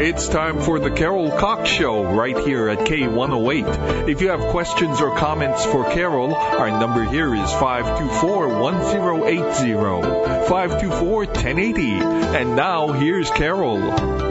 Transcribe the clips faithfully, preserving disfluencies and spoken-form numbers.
It's time for the Carol Cox Show right here at K one oh eight. If you have questions or comments for Carol, our number here is five two four, one oh eight oh, five two four, one oh eight oh. And now, here's Carol.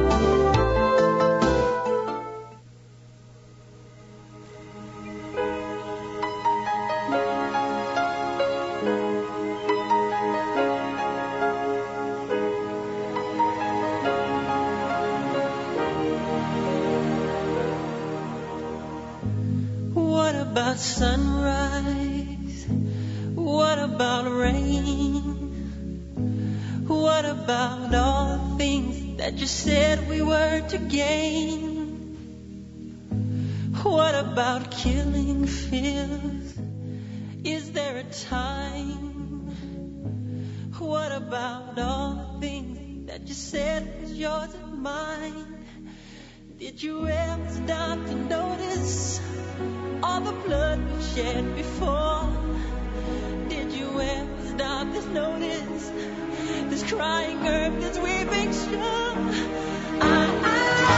Sunrise, what about rain? What about all the things that you said we were to gain? What about killing fears? Is there a time? What about all the things that you said was yours and mine? Did you ever stop to notice all the blood we shed before? Did you ever stop to notice this crying earth, this weeping shore? I, I,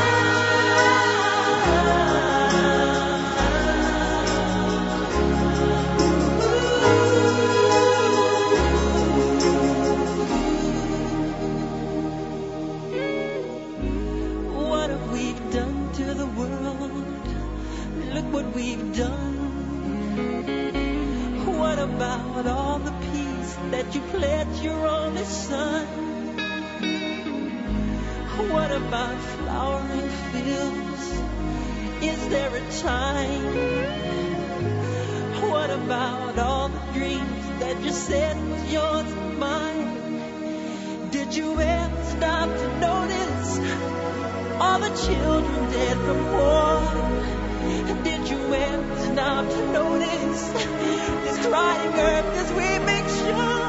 what have we done to the world? Look what we've done. What about all the peace that you pledged your only son? What about flowering fields? Is there a time? What about all the dreams that you said was yours and mine? Did you ever stop to notice all the children dead from war? Did you ever stop to notice this crying earth as we make sure?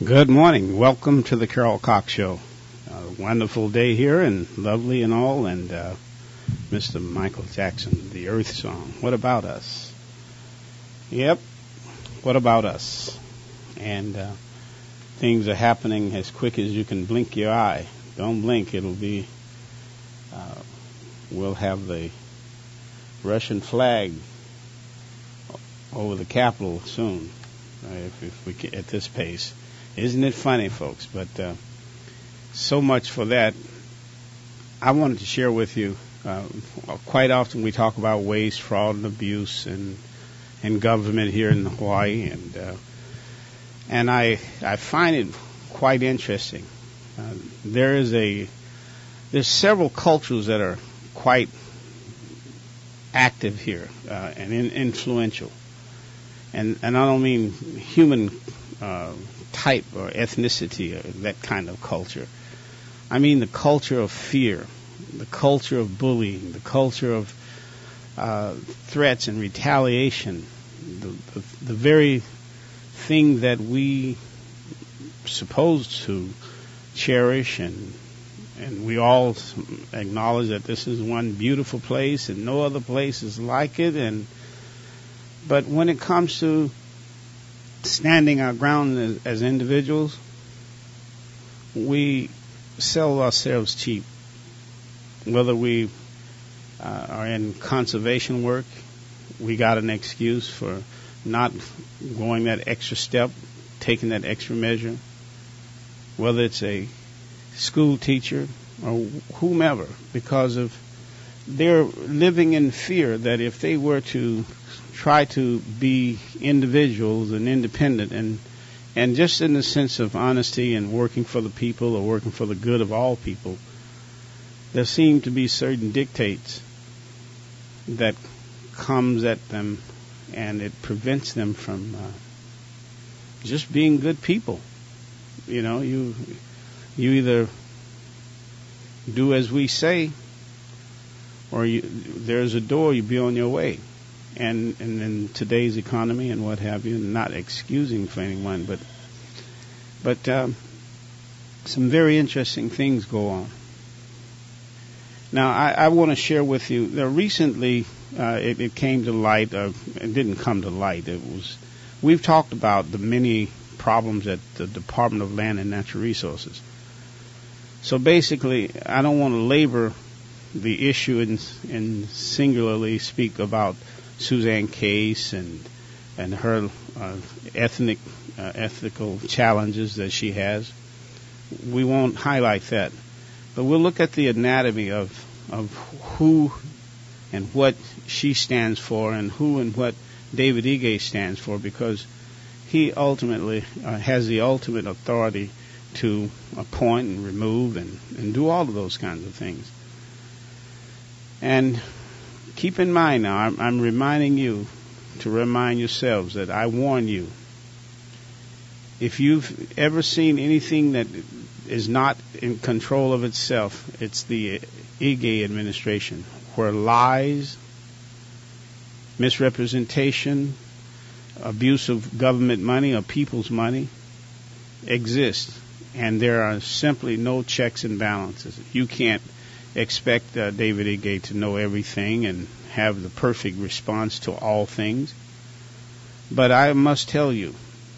Good morning. Welcome to the Carol Cox Show. A wonderful day here and lovely and all. And uh, Mister Michael Jackson, the Earth Song. What about us? Yep. What about us? And uh, things are happening as quick as you can blink your eye. Don't blink. It'll be, uh, we'll have the Russian flag over the Capitol soon, uh, if, if we get at this pace. Isn't it funny, folks? But uh, so much for that. I wanted to share with you, uh, quite often we talk about waste, fraud, and abuse and in government here in Hawaii, and uh, and I I find it quite interesting. Uh, there is a there's several cultures that are quite active here uh, and in, influential, and and I don't mean human uh, type or ethnicity or that kind of culture. I mean the culture of fear, the culture of bullying, the culture of uh, threats and retaliation, the, the, the very thing that we supposed to cherish, and and we all acknowledge that this is one beautiful place and no other place is like it. And but when it comes to standing our ground as, as individuals, we sell ourselves cheap. Whether we uh, are in conservation work, we got an excuse for not going that extra step, taking that extra measure. Whether it's a school teacher or whomever, because of they're living in fear that if they were to try to be individuals and independent and and just in the sense of honesty and working for the people or working for the good of all people, there seem to be certain dictates that comes at them, and it prevents them from uh, just being good people. You know, you you either do as we say, or you, there's a door, you be on your way. And and in today's economy and what have you, not excusing for anyone, but but um, some very interesting things go on. Now, I, I want to share with you. There recently, uh, it, it came to light. Uh, it didn't come to light. It was. We've talked about the many problems at the Department of Land and Natural Resources. So basically, I don't want to labor the issue and, and singularly speak about Suzanne Case and and her uh, ethnic uh, ethical challenges that she has. We won't highlight that, but we'll look at the anatomy of of who and what she stands for, and who and what David Ige stands for, because he ultimately uh, has the ultimate authority to appoint and remove and, and do all of those kinds of things. And keep in mind now, I'm, I'm reminding you to remind yourselves that I warn you, if you've ever seen anything that is not in control of itself, it's the Ige administration, where lies, misrepresentation, abuse of government money or people's money exist, and there are simply no checks and balances. You can't expect uh, David Ige to know everything and have the perfect response to all things. But I must tell you,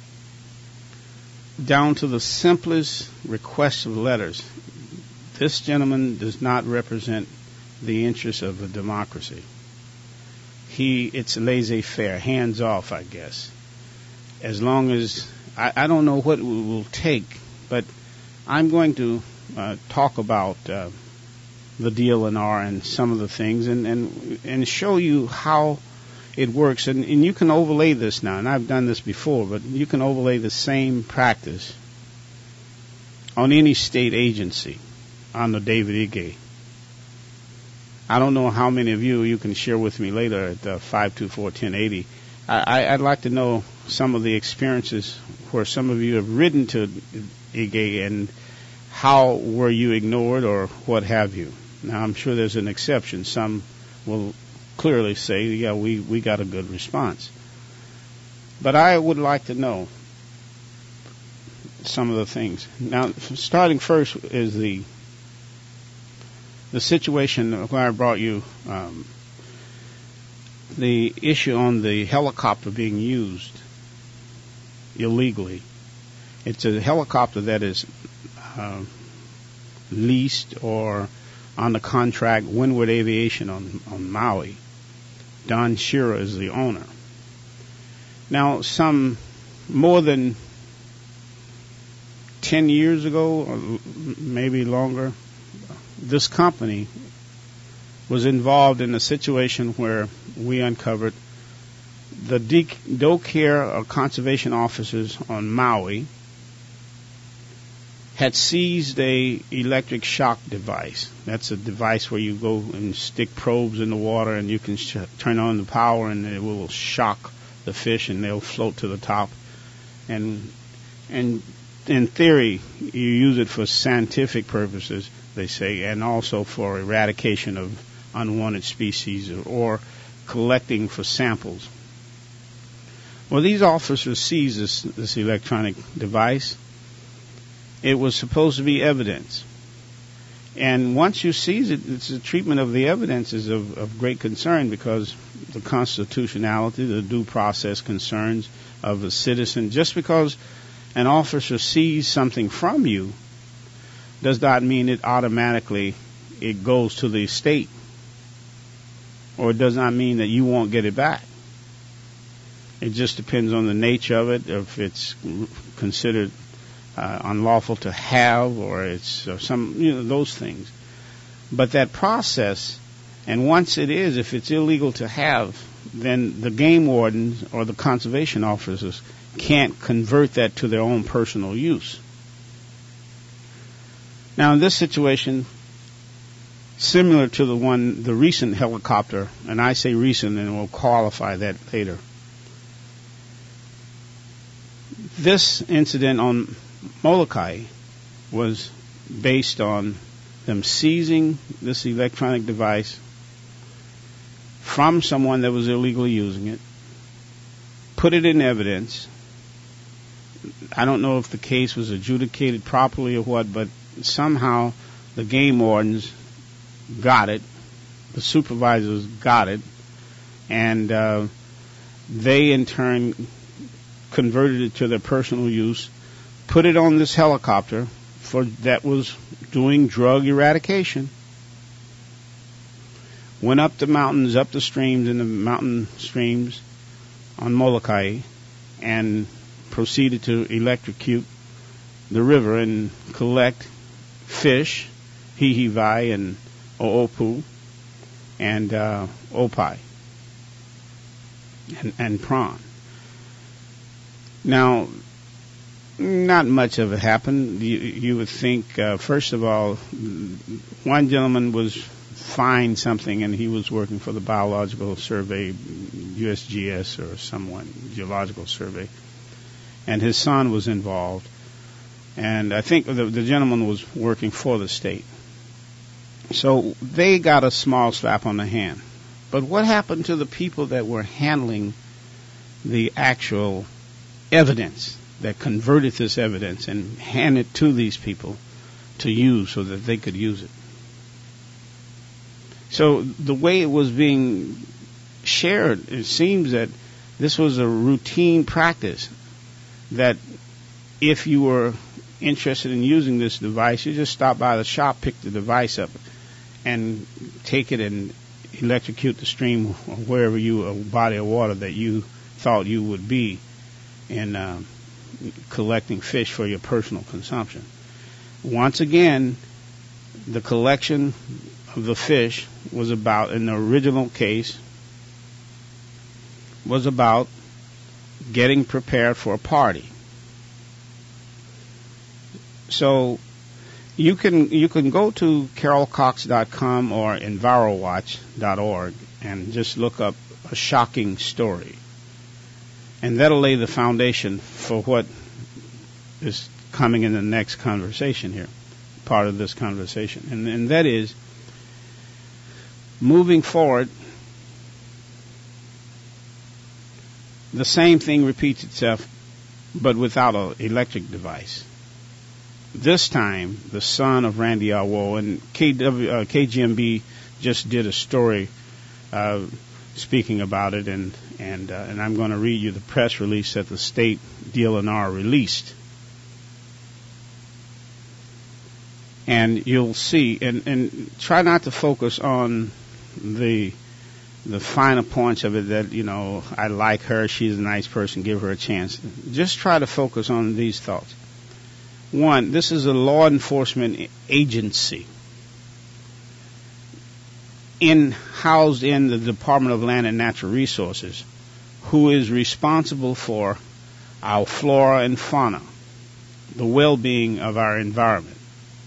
down to the simplest request of letters, this gentleman does not represent the interests of a democracy. He, it's laissez-faire, hands off, I guess. As long as, I, I don't know what it will take, but I'm going to uh, talk about uh, the D L N R and some of the things, and, and, and show you how it works. And, and you can overlay this now, and I've done this before, but you can overlay the same practice on any state agency under David Ige. I don't know how many of you, you can share with me later at uh, five two four, one oh eight oh. I, I'd like to know some of the experiences where some of you have written to Ige and how were you ignored or what have you. Now, I'm sure there's an exception. Some will clearly say, yeah, we, we got a good response. But I would like to know, some of the things. Now, starting first is the the situation where I brought you um, the issue on the helicopter being used illegally. It's a helicopter that is uh, leased or on the contract, Windward Aviation on, on Maui. Don Shearer is the owner. Now, some more than ten years ago, or maybe longer, this company was involved in a situation where we uncovered the Doe Care or conservation officers on Maui had seized a electric shock device. That's a device where you go and stick probes in the water and you can sh- turn on the power and it will shock the fish and they'll float to the top. And and in theory, you use it for scientific purposes, they say, and also for eradication of unwanted species or, or collecting for samples. Well, these officers seized this, this electronic device. It was supposed to be evidence. And once you seize it, it's the treatment of the evidence is of, of great concern because the constitutionality, the due process concerns of a citizen. Just because an officer sees something from you does not mean it automatically it goes to the state, or it does not mean that you won't get it back. It just depends on the nature of it, if it's considered uh, unlawful to have, or it's uh, some, you know, those things. But that process, and once it is, if it's illegal to have, then the game wardens or the conservation officers can't convert that to their own personal use. Now, in this situation, similar to the one, the recent helicopter, and I say recent and we'll qualify that later. This incident on Molokai was based on them seizing this electronic device from someone that was illegally using it, put it in evidence. I don't know if the case was adjudicated properly or what, but somehow the game wardens got it, the supervisors got it, and uh, they in turn converted it to their personal use, put it on this helicopter for that was doing drug eradication, went up the mountains, up the streams, in the mountain streams on Molokai, and proceeded to electrocute the river and collect fish, hihiwai and oopu, and uh, opai, and, and prawn. Now, not much of it happened. You, you would think, uh, first of all, one gentleman was fined something, and he was working for the Biological Survey, U S G S or someone, Geological Survey, and his son was involved. And I think the, the gentleman was working for the state. So they got a small slap on the hand. But what happened to the people that were handling the actual evidence, that converted this evidence and handed it to these people to use so that they could use it? So the way it was being shared, it seems that this was a routine practice, that if you were interested in using this device, you just stop by the shop, pick the device up, and take it and electrocute the stream or wherever you, a body of water that you thought you would be in uh, collecting fish for your personal consumption. Once again, the collection of the fish was about, in the original case, was about getting prepared for a party. So you can you can go to carol cox dot com or envirowatch dot org and just look up a shocking story. And that'll lay the foundation for what is coming in the next conversation here, part of this conversation. And, and that is, moving forward, the same thing repeats itself, but without an electric device. this time, the son of Randy Alwo, and K W, uh, K G M B just did a story uh, speaking about it, and and uh, and I'm going to read you the press release that the state D L N R released, and you'll see, and and try not to focus on the the finer points of it, that, you know, I like her, she's a nice person, give her a chance. Just try to focus on these thoughts. One, this is a law enforcement agency in housed in the Department of Land and Natural Resources, who is responsible for our flora and fauna, the well-being of our environment.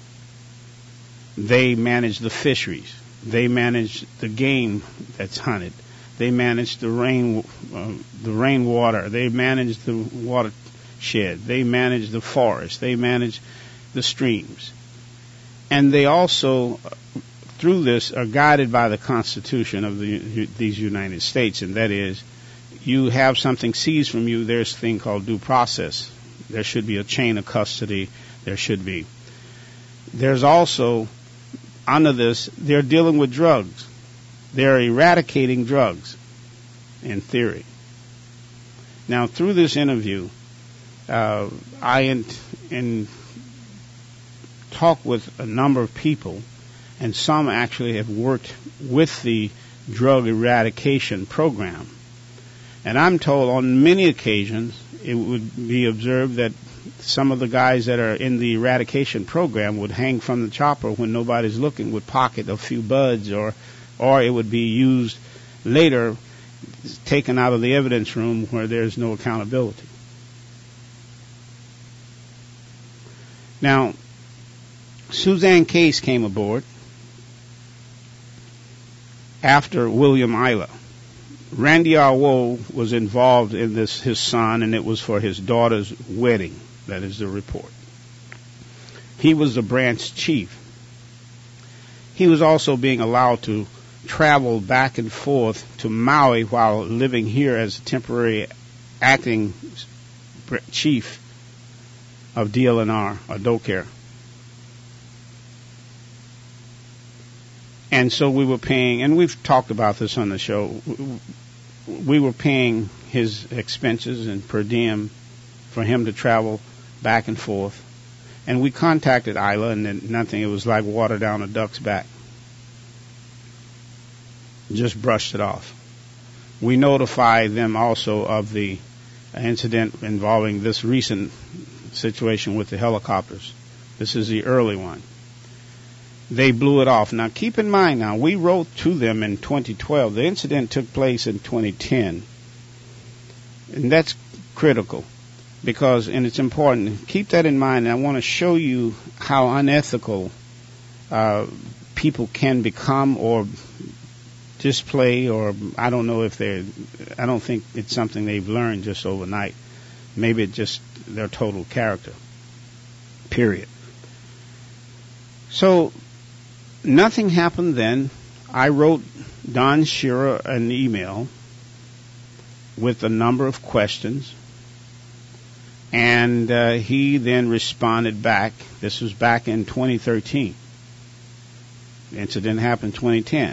They manage the fisheries. They manage the game that's hunted. They manage the rain, uh, the rainwater. They manage the watershed. They manage the forest. They manage the streams. And they also, through this, are guided by the Constitution of the, these United States, and that is, you have something seized from you, there's a thing called due process. There should be a chain of custody. There should be. There's also, under this, they're dealing with drugs. They're eradicating drugs, in theory. Now, through this interview, uh, I in, in talk with a number of people, and some actually have worked with the drug eradication program. And I'm told on many occasions it would be observed that some of the guys that are in the eradication program would hang from the chopper when nobody's looking, would pocket a few buds, or or it would be used later, taken out of the evidence room where there's no accountability. Now, Suzanne Case came aboard after William Isla. Randy Alwo was involved in this, his son, and it was for his daughter's wedding. That is the report. He was the branch chief. He was also being allowed to travel back and forth to Maui while living here as a temporary acting chief of D L N R, or DoCare. And so we were paying, and we've talked about this on the show, we were paying his expenses and per diem for him to travel back and forth. And we contacted Isla, and then nothing. It was like water down a duck's back. Just brushed it off. We notified them also of the incident involving this recent situation with the helicopters. This is the early one. They blew it off. Now, keep in mind now, we wrote to them in twenty twelve. The incident took place in twenty ten. And that's critical. Because, and it's important, keep that in mind, and I want to show you how unethical uh, people can become or display, or I don't know if they're, I don't think it's something they've learned just overnight. Maybe it's just their total character. Period. So, nothing happened then. I wrote Don Shearer an email with a number of questions. And uh, he then responded back. This was back in twenty thirteen. The incident happened in twenty ten.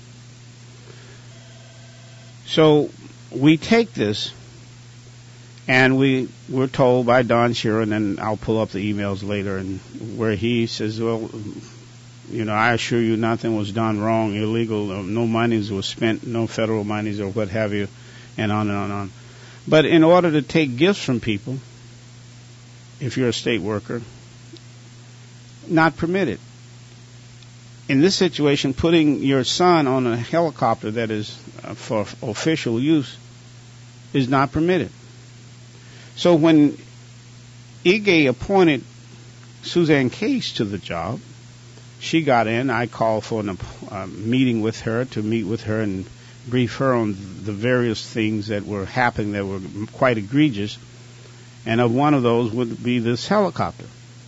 So we take this, and we were told by Don Shearer, and then I'll pull up the emails later, and where he says, well, you know, I assure you nothing was done wrong, illegal, no monies was spent, no federal monies or what have you, and on and on and on. But in order to take gifts from people, if you're a state worker, not permitted. In this situation, putting your son on a helicopter that is uh, for official use is not permitted. So when Ige appointed Suzanne Case to the job, she got in. I called for a uh, meeting with her to meet with her and brief her on the various things that were happening that were quite egregious. And of one of those would be this helicopter.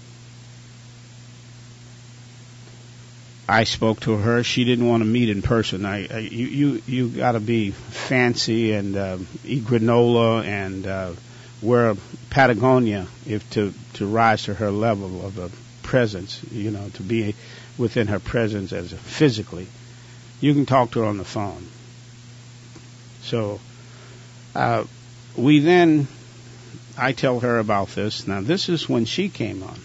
I spoke to her. She didn't want to meet in person. I, I you you you got to be fancy and uh, eat granola and uh, where Patagonia, if to to rise to her level of a presence, you know, to be within her presence as a, physically, you can talk to her on the phone. So uh, we then, I tell her about this. Now this is when she came on.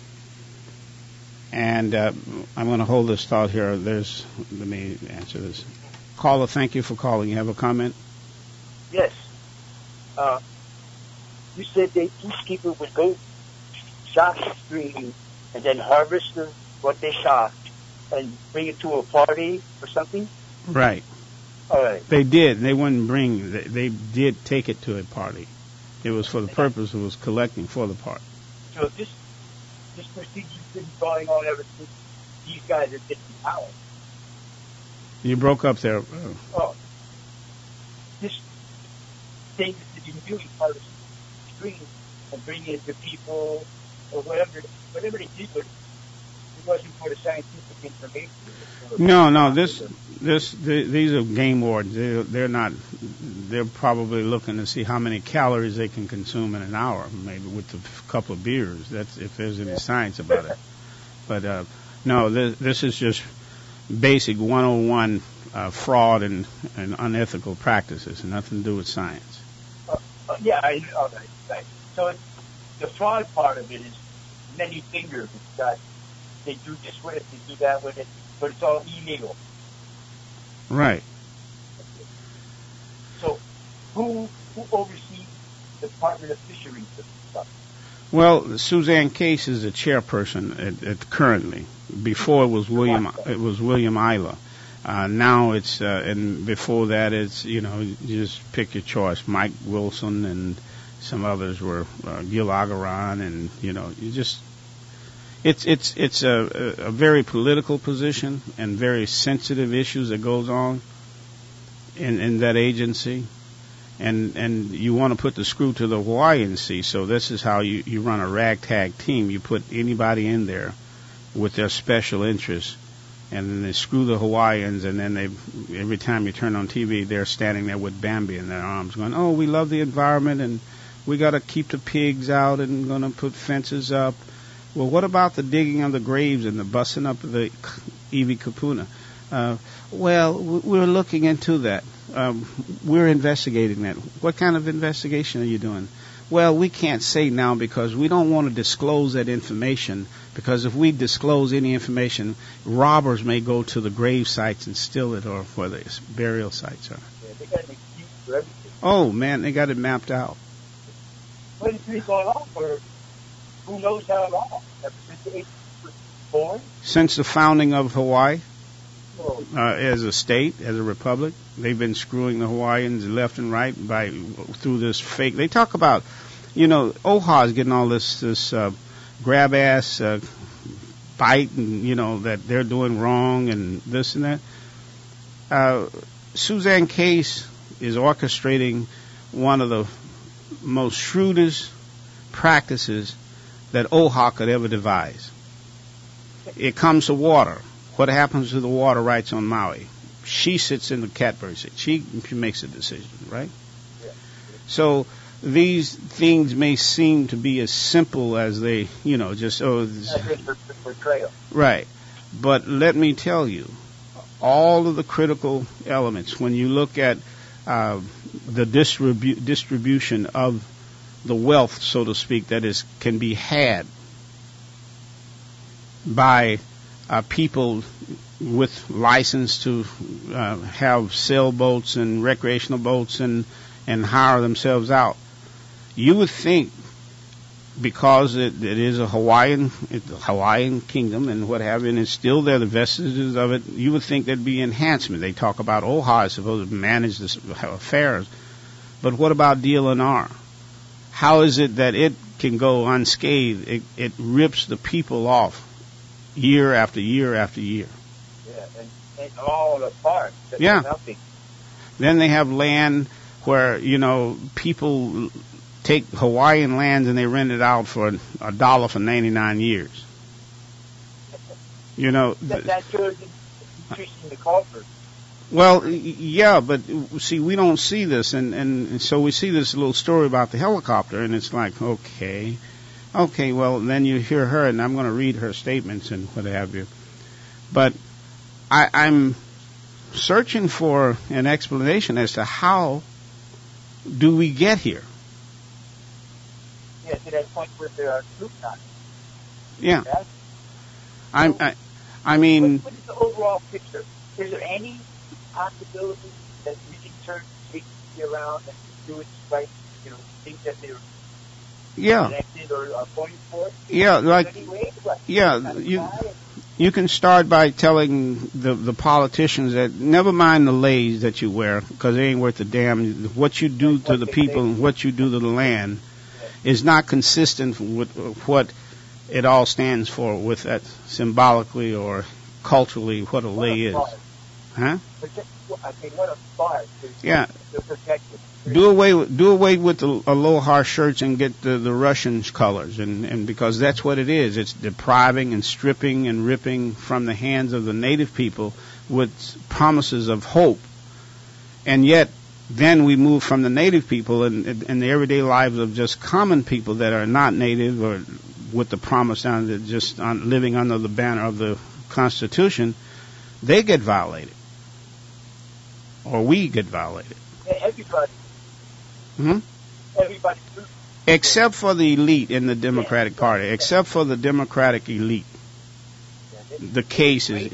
And uh, I'm going to hold this thought here. There's, let me answer this. Caller, thank you for calling. You have a comment? Yes. Uh, you said that each keeper would go shot the stream and then harvest the, what they shot and bring it to a party or something? Right. All right. They did. They wouldn't bring, they, they did take it to a party. It was for the purpose, it was collecting for the party. So this this procedure's been going on ever since these guys are getting power. You broke up there. Oh. This thing that you do, you harvest the stream and bring it to people or whatever, whatever they did, but it wasn't for the scientific information. No, no, this, this, the, these are game wardens. They're, they're not, they're probably looking to see how many calories they can consume in an hour, maybe with a couple of beers. That's if there's any science about it. But, uh, no, this, this is just basic one oh one uh, fraud and, and unethical practices, nothing to do with science. Uh, uh, yeah, I, all right, right. So it, the fraud part of it is many fingers. It's got, they do this with it, they do that with it, but it's all illegal. Right. So who who oversees the Department of Fisheries and stuff? Well, Suzanne Case is the chairperson at, at currently. Before it was William, it was William Isla. Uh, now it's, uh, and before that it's, you know, you just pick your choice. Mike Wilson and some others were uh, Gil Agaran, and you know, you just. It's it's it's a, a very political position and very sensitive issues that goes on in in that agency, and and you want to put the screw to the Hawaiian Sea. So this is how you, you run a ragtag team. You put anybody in there with their special interests, and then they screw the Hawaiians. And then they every time you turn on T V, they're standing there with Bambi in their arms, going, "Oh, we love the environment, and we got to keep the pigs out, and going to put fences up." Well, what about the digging of the graves and the busting up of the Iwi Kapuna? Uh, well, we're looking into that. Um, we're investigating that. What kind of investigation are you doing? Well, we can't say now because we don't want to disclose that information, because if we disclose any information, robbers may go to the grave sites and steal it, or where the burial sites are. Yeah, they got an excuse for everything. Oh, man, they got it mapped out. What has been going on for who knows how long? Ever since the eighties was born? Since the founding of Hawaii, Oh. uh, as a state, as a republic, they've been screwing the Hawaiians left and right by through this fake. They talk about, you know, O H A is getting all this this uh, grab ass uh, bite, and you know that they're doing wrong and this and that. Uh, Suzanne Case is orchestrating one of the most shrewdest practices that O H A could ever devise. It comes to water. What happens to the water rights on Maui? She sits in the catbird seat. She, she makes a decision, right? Yeah. So these things may seem to be as simple as they, you know, just, oh, this, portrayal. right. But let me tell you, all of the critical elements, when you look at uh, the distribu- distribution of the wealth, so to speak, that is can be had by uh, people with license to uh, have sailboats and recreational boats and, and hire themselves out. You would think, because it, it is a Hawaiian it's a Hawaiian kingdom and what have you, and it's still there, the vestiges of it, you would think there'd be enhancement. They talk about O H A is supposed to manage this affairs, but what about D L N R? How is it that it can go unscathed? It, it rips the people off year after year after year. Yeah, and, and all apart. Yeah. Nothing. Then they have land where, you know, people take Hawaiian lands and they rent it out for a dollar for ninety-nine years. You know. That, that shows increasing the culture. Well, yeah, but see, we don't see this, and, and so we see this little story about the helicopter, and it's like, okay, okay, well, then you hear her, and I'm going to read her statements and what have you. But I, I'm searching for an explanation as to how do we get here. Yeah, to that point where there are troops not. Yeah. Yeah? I'm, I, I mean... What, what is the overall picture? Is there any possibility that we can turn the around and do it right, you know, things that they're yeah. elected or are voting for? Yeah, like, anyway, like, yeah, you, you can start by telling the, the politicians that never mind the lays that you wear, because they ain't worth a damn. What you do to the people and what you do to the land is not consistent with what it all stands for, with that symbolically or culturally what a lay is. Huh? I think what a start to, yeah. to protect it. Do away with do away with the Aloha shirts and get the, the Russian colors, and, and because that's what it is. It's depriving and stripping and ripping from the hands of the native people with promises of hope. And yet, then we move from the native people and, and the everyday lives of just common people that are not native, or with the promise on that just on living under the banner of the Constitution, they get violated. Or we get violated. Everybody. Hmm? Everybody. Except for the elite in the Democratic yeah. Party. Except for the Democratic elite. Yeah, the case is...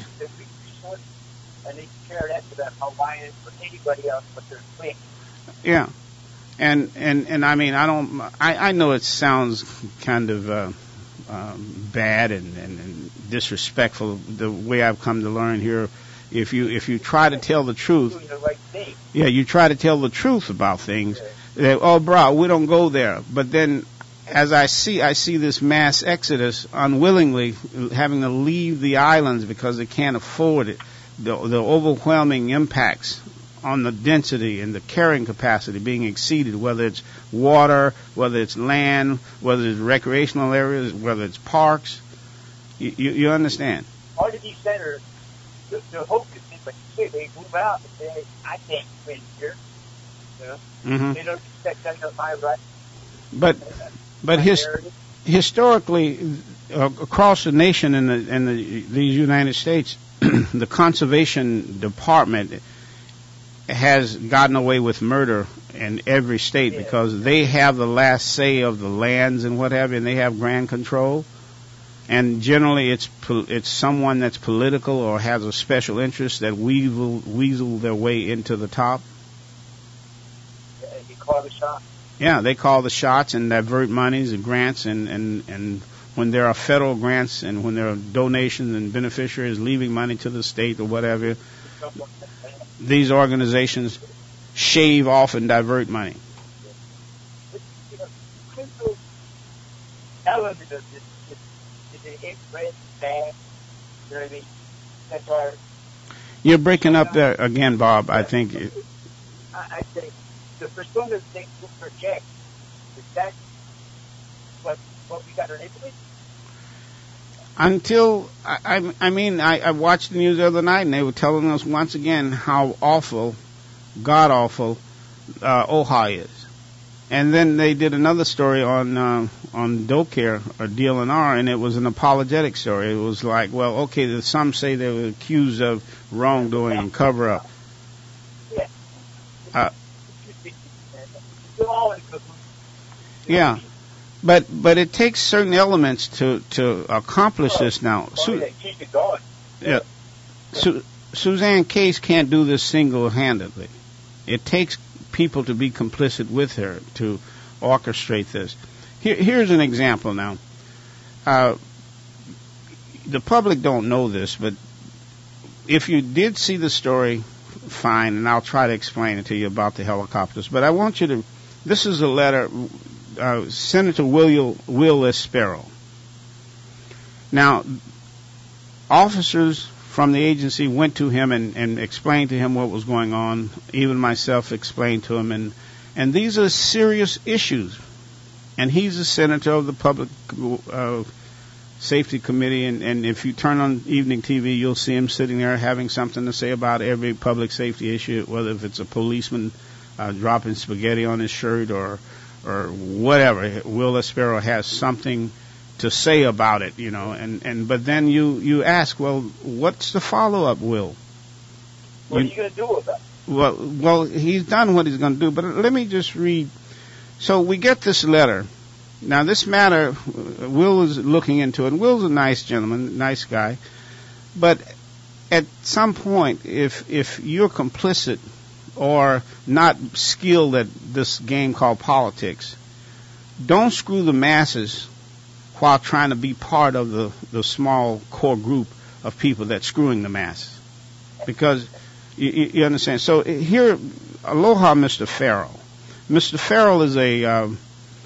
And they care that to the Hawaiians or anybody else but their clique. Yeah. And, and, and I mean, I don't... I, I know it sounds kind of uh, um, bad and, and, and disrespectful, the way I've come to learn here. If you if you try to tell the truth, yeah, you try to tell the truth about things. That, oh, bro, we don't go there. But then, as I see, I see this mass exodus, unwillingly having to leave the islands because they can't afford it. The, the overwhelming impacts on the density and the carrying capacity being exceeded, whether it's water, whether it's land, whether it's recreational areas, whether it's parks. You, you, you understand? Part of these centers. The, the hope is that when you say they move out and say, I can't win here. You know? Mm-hmm. They don't expect that to my right. But, uh, but his, historically, uh, across the nation and the, and the, these United States, the Conservation Department has gotten away with murder in every state yeah. because they have the last say of the lands and what have you, and they have grand control. And generally, it's it's someone that's political or has a special interest that weasel, weasel their way into the top. Yeah, you call the shots. Yeah, they call the shots and divert monies and grants, and, and, and when there are federal grants and when there are donations and beneficiaries leaving money to the state or whatever, these organizations shave off and divert money. But, you know, critical element of this. It's red, bad, you know what I mean? That's our... You're breaking up there again, Bob, I think. It, I, I think the persona they project, is that what, what we got in Italy? Until, I, I, I mean, I, I watched the news the other night, and they were telling us once again how awful, god-awful, uh, Ojai is. And then they did another story on uh, on DoCare or D L N R, and it was an apologetic story. It was like, well, okay, some say they were accused of wrongdoing and cover up. Uh, yeah, but but it takes certain elements to to accomplish this now. Su- yeah, Su- Suzanne Case can't do this single-handedly. It takes people to be complicit with her to orchestrate this. Here, here's an example now. Uh, the public don't know this, but if you did see the story, fine, and I'll try to explain it to you about the helicopters. But I want you to, this is a letter, uh, Senator Will, Will S. Sparrow. Now, officers from the agency went to him and, and explained to him what was going on. Even myself explained to him. And, and these are serious issues. And he's a senator of the public uh, Safety Committee, and, and if you turn on evening T V, you'll see him sitting there having something to say about every public safety issue, whether if it's a policeman uh, dropping spaghetti on his shirt or or whatever. Will Espero has something to say about it, you know. And, and but then you, you ask, well, what's the follow-up, Will? What you, are you going to do about it? Well, well, he's done what he's going to do, but let me just read. So we get this letter. Now, this matter, Will is looking into it. Will's a nice gentleman, nice guy. But at some point, if if you're complicit or not skilled at this game called politics, don't screw the masses while trying to be part of the, the small core group of people that's screwing the masses. Because, you, you understand. So here, aloha, Mister Farrell. Mister Farrell is a... Um,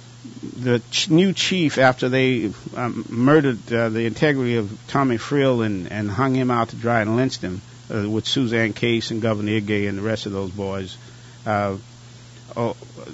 the ch- new chief after they um, murdered uh, the integrity of Tommy Frill and, and hung him out to dry and lynched him uh, with Suzanne Case and Governor Ige and the rest of those boys. Uh, oh,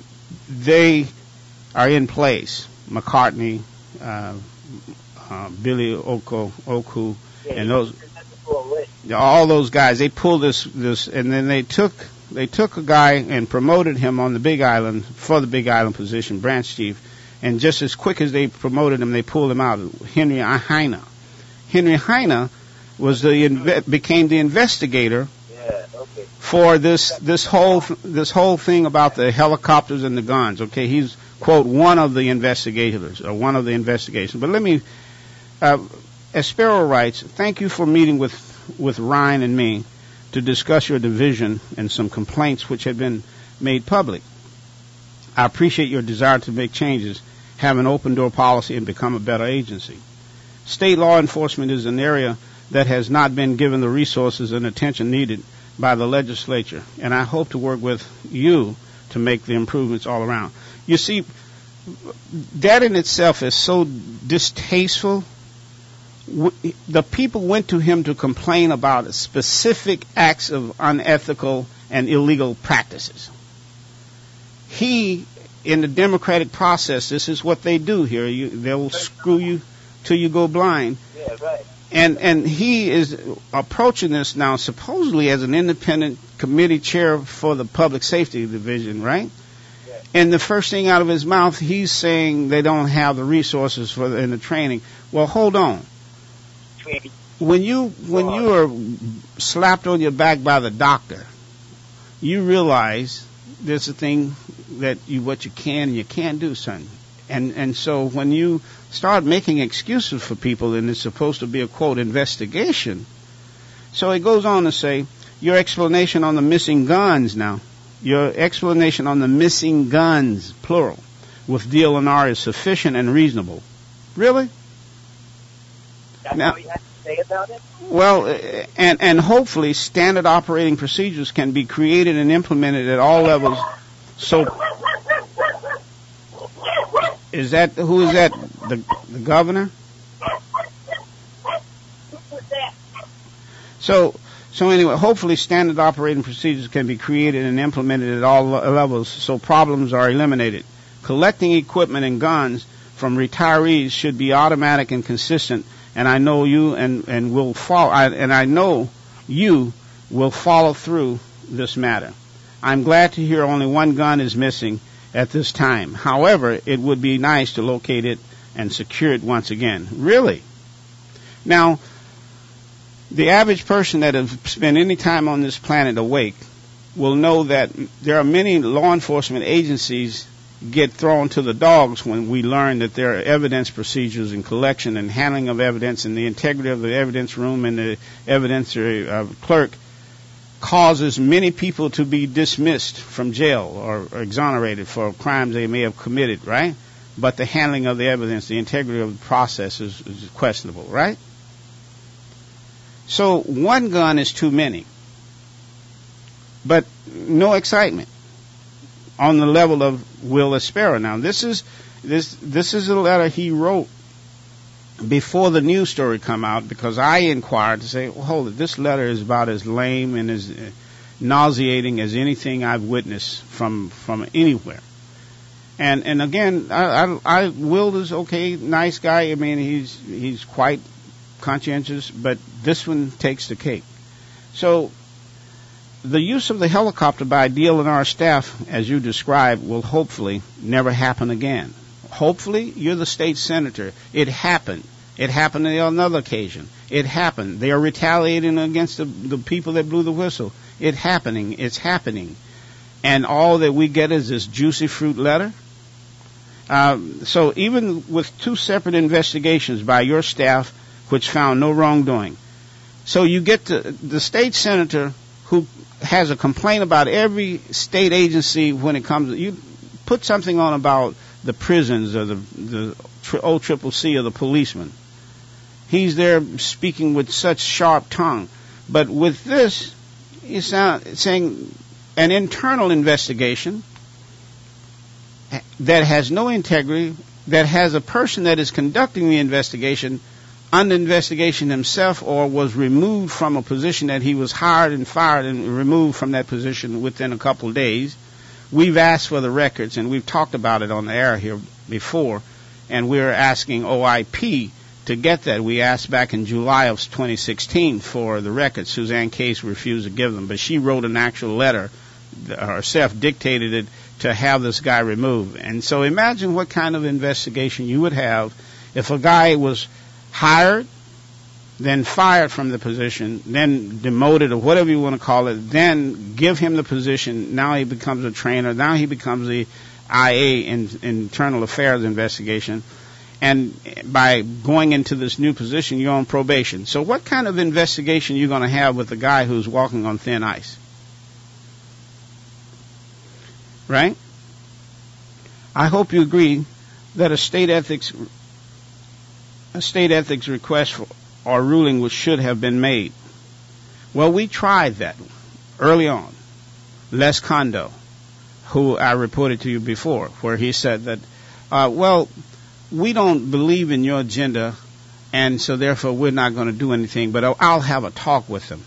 they are in place. McCartney, uh, uh, Billy Oko, Oku, Yeah, and those already. all those guys. They pulled this this, and then they took. They took a guy and promoted him on the Big Island for the Big Island position, branch chief, and just as quick as they promoted him, they pulled him out. Henry Heine. Henry Heine was the inve- became the investigator Yeah, okay. for this this whole this whole thing about the helicopters and the guns. Okay, he's quote one of the investigators or one of the investigations. But let me, uh, Espero writes, "Thank you for meeting with with Ryan and me to discuss your division and some complaints which have been made public. I appreciate your desire to make changes, have an open door policy, and become a better agency. State law enforcement is an area that has not been given the resources and attention needed by the legislature, and I hope to work with you to make the improvements all around." You see, that in itself is so distasteful. The people went to him to complain about specific acts of unethical and illegal practices. He, in the democratic process, this is what they do here. You, they'll screw you till you go blind. Yeah, right. And and he is approaching this now supposedly as an independent committee chair for the public safety division, right? Yeah. And the first thing out of his mouth, he's saying they don't have the resources for the, in the training. Well, hold on. When you when you are slapped on your back by the doctor, you realize there's a thing that you what you can and you can't do, son. And and so when you start making excuses for people, and it's supposed to be a quote investigation, so it goes on to say your explanation on the missing guns now, your explanation on the missing guns plural with D L N R is sufficient and reasonable. Really? That's now, all you have to say about it? Well, and and hopefully standard operating procedures can be created and implemented at all levels. So, is that who is that? The the governor? So so anyway, hopefully standard operating procedures can be created and implemented at all levels, so problems are eliminated. Collecting equipment and guns from retirees should be automatic and consistent. And I know you and, and will follow, I, and I know you will follow through this matter. I'm glad to hear only one gun is missing at this time. However, it would be nice to locate it and secure it once again. Really? Now, the average person that has spent any time on this planet awake will know that there are many law enforcement agencies get thrown to the dogs when we learn that there are evidence procedures and collection and handling of evidence, and the integrity of the evidence room and the evidence uh, clerk causes many people to be dismissed from jail or, or exonerated for crimes they may have committed, right? But the handling of the evidence, the integrity of the process is, is questionable, right? So one gun is too many, but no excitement on the level of Will Espero. Now, this is this this is a letter he wrote before the news story come out, because I inquired to say, well, hold it, this letter is about as lame and as uh, nauseating as anything I've witnessed from from anywhere. And and again, I, I, I Will is okay, nice guy. I mean, he's he's quite conscientious, but this one takes the cake. So the use of the helicopter by D L N R staff, as you described, will hopefully never happen again. Hopefully, you're the state senator. It happened. It happened on another occasion. It happened. They are retaliating against the, the people that blew the whistle. It's happening. It's happening. And all that we get is this juicy fruit letter. Uh, so even with two separate investigations by your staff, which found no wrongdoing, so you get to the state senator who has a complaint about every state agency when it comes, you put something on about the prisons or the, the O Triple C or the policeman. He's there speaking with such sharp tongue. But with this, he's saying an internal investigation that has no integrity, that has a person that is conducting the investigation under investigation himself or was removed from a position that he was hired and fired and removed from that position within a couple of days. We've asked for the records, and we've talked about it on the air here before, and we're asking O I P to get that. We asked back in July of twenty sixteen for the records. Suzanne Case refused to give them, but she wrote an actual letter herself, dictated it, to have this guy removed. And so imagine what kind of investigation you would have if a guy was hired, then fired from the position, then demoted or whatever you want to call it, then give him the position. Now he becomes a trainer. Now he becomes the I A in Internal Affairs investigation. And by going into this new position, you're on probation. So what kind of investigation are you going to have with a guy who's walking on thin ice? Right? I hope you agree that a state ethics a state ethics request for, or ruling which should have been made. Well, we tried that early on. Les Condo, who I reported to you before, where he said that, uh, well, we don't believe in your agenda, and so therefore we're not going to do anything, but I'll have a talk with them.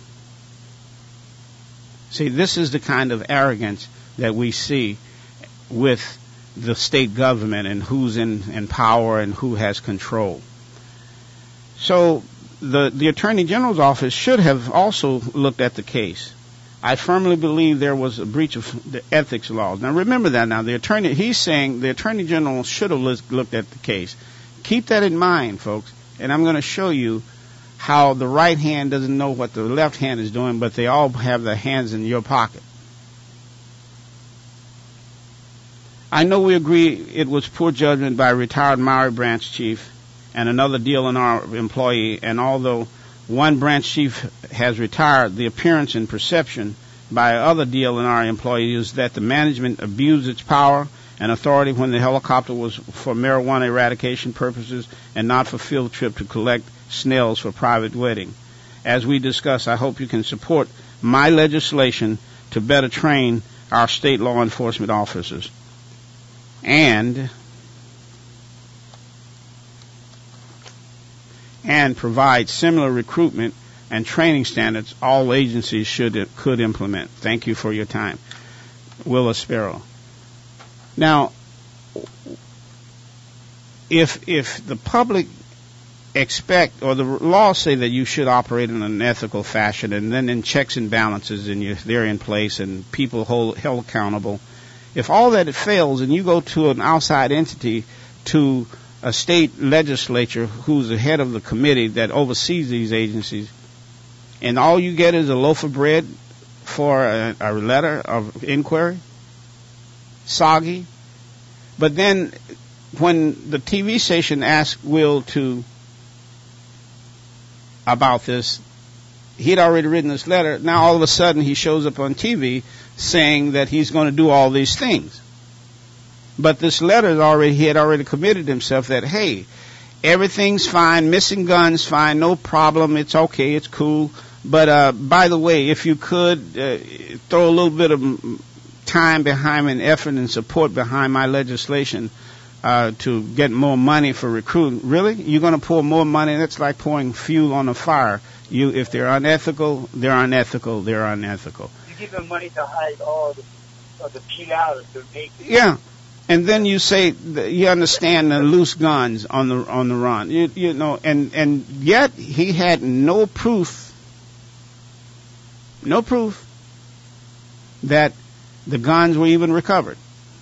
See, this is the kind of arrogance that we see with the state government and who's in, in power and who has control. So the, the Attorney General's office should have also looked at the case. I firmly believe there was a breach of the ethics laws. Now remember that now. The attorney, he's saying the Attorney General should have looked at the case. Keep that in mind, folks. And I'm going to show you how the right hand doesn't know what the left hand is doing, but they all have their hands in your pocket. I know we agree it was poor judgment by a retired Maori branch chief and another D L N R employee, and although one branch chief has retired, the appearance and perception by other D L N R employees is that the management abused its power and authority when the helicopter was for marijuana eradication purposes and not for field trip to collect snails for private wedding. As we discussed, I hope you can support my legislation to better train our state law enforcement officers and and provide similar recruitment and training standards all agencies should could implement. Thank you for your time. Willis Sparrow. Now, if if the public expect, or the laws say that you should operate in an ethical fashion, and then in checks and balances, and you're, they're in place, and people hold held accountable, if all that fails, and you go to an outside entity, to a state legislature who's the head of the committee that oversees these agencies, and all you get is a loaf of bread for a, a letter of inquiry, soggy. But then when the T V station asked Will to about this, he'd already written this letter. Now all of a sudden he shows up on T V saying that he's going to do all these things. But this letter is already, he had already committed himself that, hey, everything's fine, missing guns fine, no problem, it's okay, it's cool. But uh, by the way, if you could uh, throw a little bit of time behind and effort and support behind my legislation uh, to get more money for recruiting. Really? You're going to pour more money? That's like pouring fuel on a fire. You, if they're unethical, they're unethical, they're unethical. You give them money to hide all the, uh, the P R to make. Yeah. And then you say you understand the loose guns on the on the run. You, you know, and and yet he had no proof, no proof that the guns were even recovered.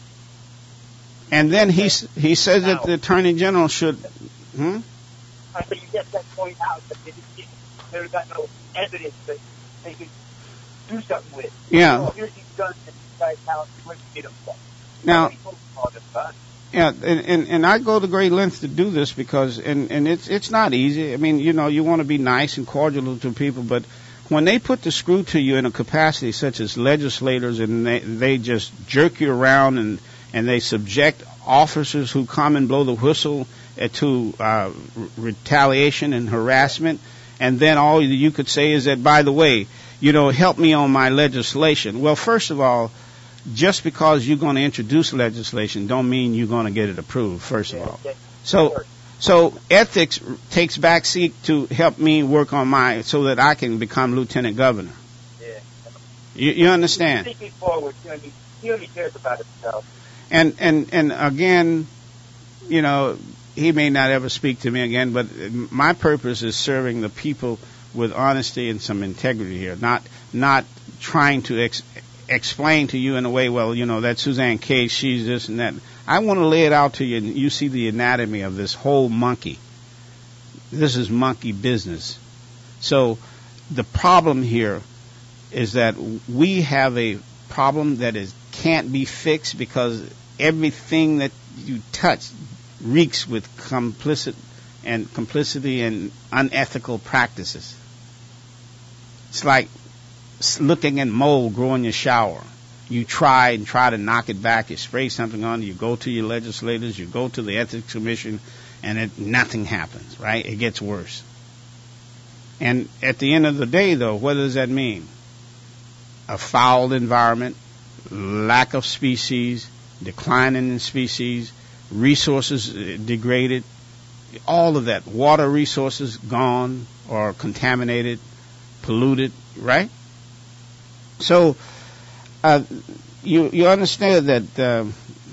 And then he he says that the Attorney General should. Hmm? I think you get that point out, but they didn't, they've got no evidence that they could do something with. Yeah. Oh, here's these guns that these guys have. Let's get them from. Now, yeah, and, and and I go to great lengths to do this because, and and it's it's not easy. I mean, you know, you want to be nice and cordial to people, but when they put the screw to you in a capacity such as legislators, and they they just jerk you around and and they subject officers who come and blow the whistle to uh, retaliation and harassment, and then all you could say is that, by the way, you know, help me on my legislation. Well, first of all, just because you're going to introduce legislation don't mean you're going to get it approved, first of all. So so ethics takes backseat to help me work on my, so that I can become lieutenant governor. Yeah. You, you understand? Thinking forward, you know, he only cares about himself. And, and, and again, you know, he may not ever speak to me again, but my purpose is serving the people with honesty and some integrity here, not not trying to ex- explain to you in a way, well, you know, that Suzanne Case, she's this and that. I want to lay it out to you, and you see the anatomy of this whole monkey. This is monkey business. So the problem here is that we have a problem that is can't be fixed because everything that you touch reeks with complicit and complicity and unethical practices. It's like looking at mold grow in your shower. You try and try to knock it back. You spray something on it. You go to your legislators. You go to the Ethics Commission, and it, nothing happens, right? It gets worse. And at the end of the day, though, what does that mean? A fouled environment, lack of species, declining in species, resources degraded, all of that. Water resources gone or contaminated, polluted, right? So uh, you you understand that uh,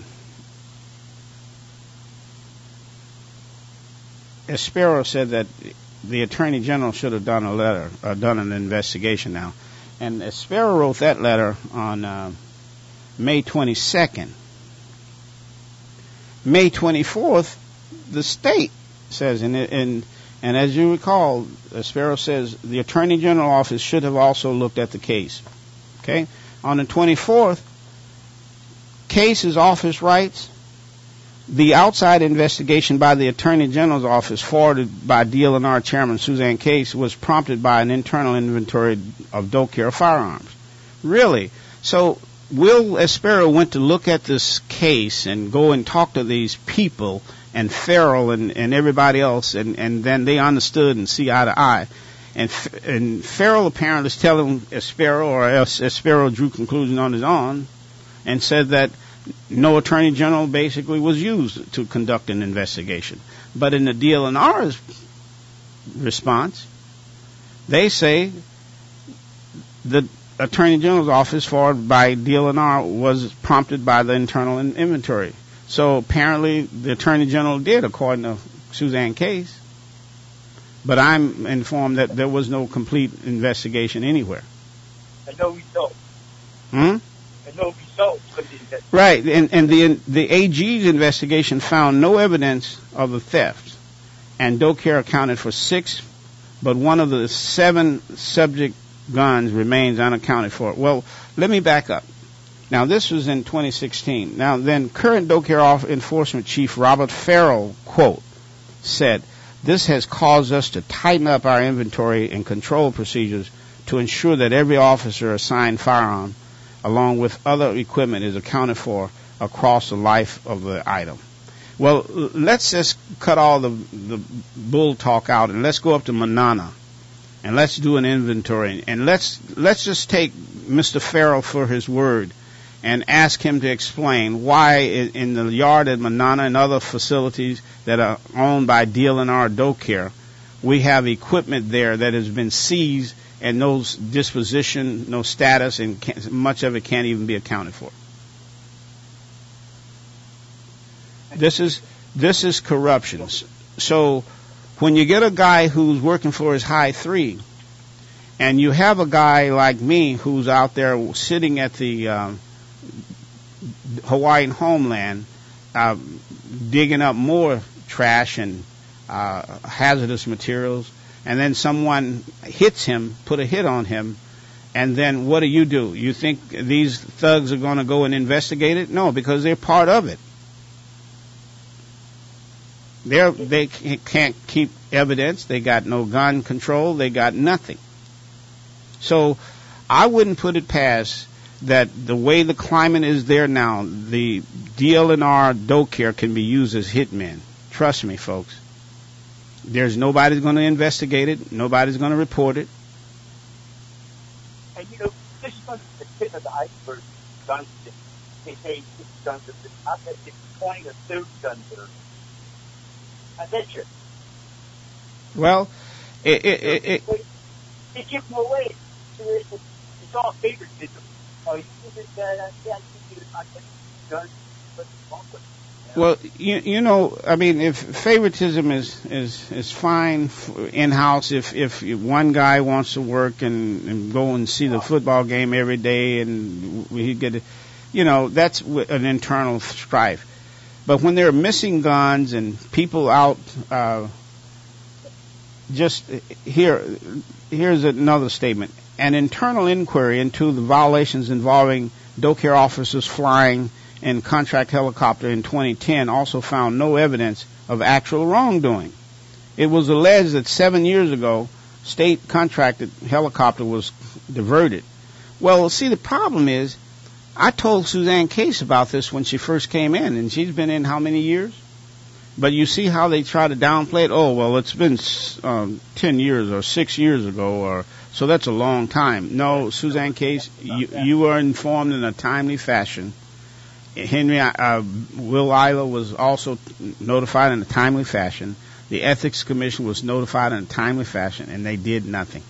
Espero said that the Attorney General should have done a letter, uh, done an investigation now. And Espero wrote that letter on uh, May twenty-second. May twenty-fourth, the state says, and, and, and as you recall, Espero says the Attorney General office should have also looked at the case. Okay? On the twenty-fourth, Case's office writes, the outside investigation by the Attorney General's office forwarded by D L N R Chairman Suzanne Case was prompted by an internal inventory of doe care firearms. Really? So Will Espero went to look at this case and go and talk to these people and Farrell and, and everybody else, and, and then they understood and see eye to eye. And, and Farrell apparently is telling Espero, or else Espero drew conclusions on his own and said that no Attorney General basically was used to conduct an investigation. But in the D L N R's response, they say the Attorney General's office forwarded by D L N R was prompted by the internal inventory. So apparently the Attorney General did, according to Suzanne Case. But I'm informed that there was no complete investigation anywhere. And no results. Hmm? And no results. Right, and, and the the A G's investigation found no evidence of the theft, and doe care accounted for six, but one of the seven subject guns remains unaccounted for. Well, let me back up. Now, this was in twenty sixteen. Now, then, current doe care enforcement chief Robert Farrell, quote, said, this has caused us to tighten up our inventory and control procedures to ensure that every officer assigned firearm, along with other equipment, is accounted for across the life of the item. Well, let's just cut all the, the bull talk out, and let's go up to Manana, and let's do an inventory, and let's let's just take Mister Farrell for his word and ask him to explain why in, in the yard at Manana and other facilities that are owned by D L N R Doe Care, we have equipment there that has been seized and no disposition, no status, and can't, much of it can't even be accounted for. This is this is corruption. So when you get a guy who's working for his high three, and you have a guy like me who's out there sitting at the um, Hawaiian homeland, uh, digging up more trash and uh, hazardous materials, and then someone hits him, put a hit on him, and then what do you do? You think these thugs are going to go and investigate it? No, because they're part of it. They're, they can't keep evidence. They got no gun control. They got nothing. So I wouldn't put it past that the way the climate is there now, the D L N R doe care can be used as hitmen. Trust me, folks. There's nobody's going to investigate it. Nobody's going to report it. And, you know, this is the tip of the iceberg. Guns, they say six guns. I bet it's twenty or thirty guns that are. I bet you. Well, it... it, it, it they give them away. It's, it's all favoritism. Oh, you did that, yeah, you did it, guns, what's wrong with it? Well, you you know, I mean, if favoritism is is is fine in house, if if one guy wants to work and, and go and see the football game every day, and he get it, you know, that's an internal strife. But when there are missing guns and people out, uh, just here, here's another statement: an internal inquiry into the violations involving doe care officers flying in contract helicopter in twenty ten also found no evidence of actual wrongdoing. It was alleged that seven years ago, state contracted helicopter was diverted. Well, see, the problem is, I told Suzanne Case about this when she first came in, and she's been in how many years? But you see how they try to downplay it? Oh, well, it's been um, ten years or six years ago, or so that's a long time. No, Suzanne Case, you, you were informed in a timely fashion. Henry uh, Will Isla was also notified in a timely fashion. The Ethics Commission was notified in a timely fashion, and they did nothing.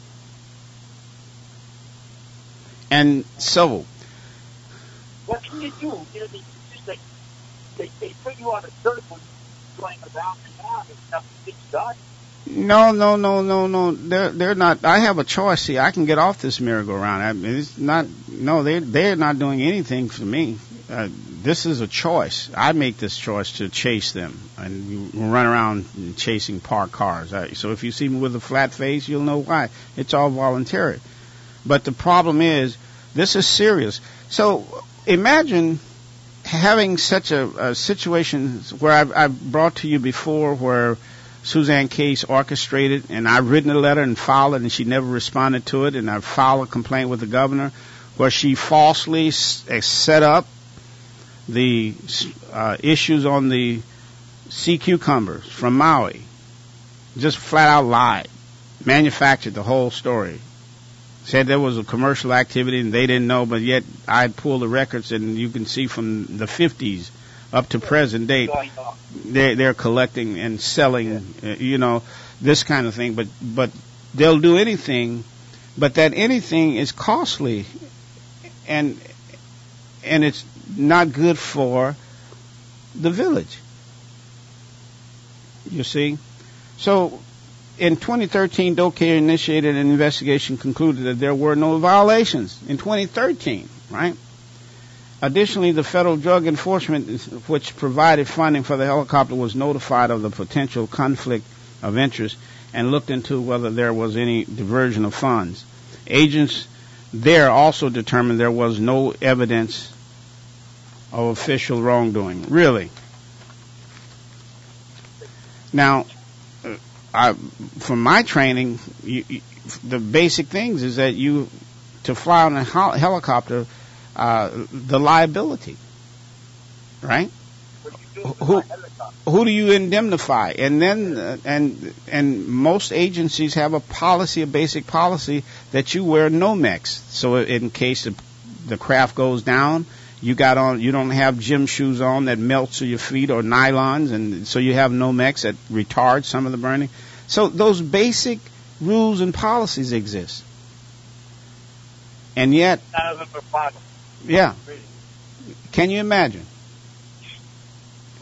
And so, what can you do? You know, they just like they, they put you on a circle going around and around, and nothing gets done. No, no, no, no, no. They're they're not. I have a choice. See, I can get off this merry-go-round. I mean, it's not. No, they they're not doing anything for me. Uh, this is a choice. I make this choice to chase them and run around chasing parked cars. I, so if you see me with a flat face, you'll know why. It's all voluntary. But the problem is, this is serious. So imagine having such a, a situation where I've, I've brought to you before, where Suzanne Case orchestrated, and I've written a letter and filed it, and she never responded to it, and I've filed a complaint with the governor, where she falsely s- set up the uh, issues on the sea cucumbers from Maui. Just flat out lied. Manufactured the whole story. Said there was a commercial activity and they didn't know, but yet I pulled the records, and you can see from the fifties up to present date, they're, they're collecting and selling, uh, you know, this kind of thing. But, but they'll do anything, but that anything is costly, and and it's not good for the village. You see? So in twenty thirteen, doe care initiated an investigation, concluded that there were no violations in twenty thirteen, right? Additionally, the Federal Drug Enforcement, which provided funding for the helicopter, was notified of the potential conflict of interest and looked into whether there was any diversion of funds. Agents there also determined there was no evidence of official wrongdoing. Really? Now, I, from my training, you, you, the basic things is that you, to fly on a hel- helicopter, uh, the liability, right? Who, who do you indemnify? And then, uh, and and most agencies have a policy, a basic policy, that you wear Nomex. So in case the, the craft goes down, you got on, you don't have gym shoes on that melts to your feet, or nylons, and so you have Nomex that retards some of the burning. So those basic rules and policies exist. And yet, none of them are final. Yeah. Can you imagine?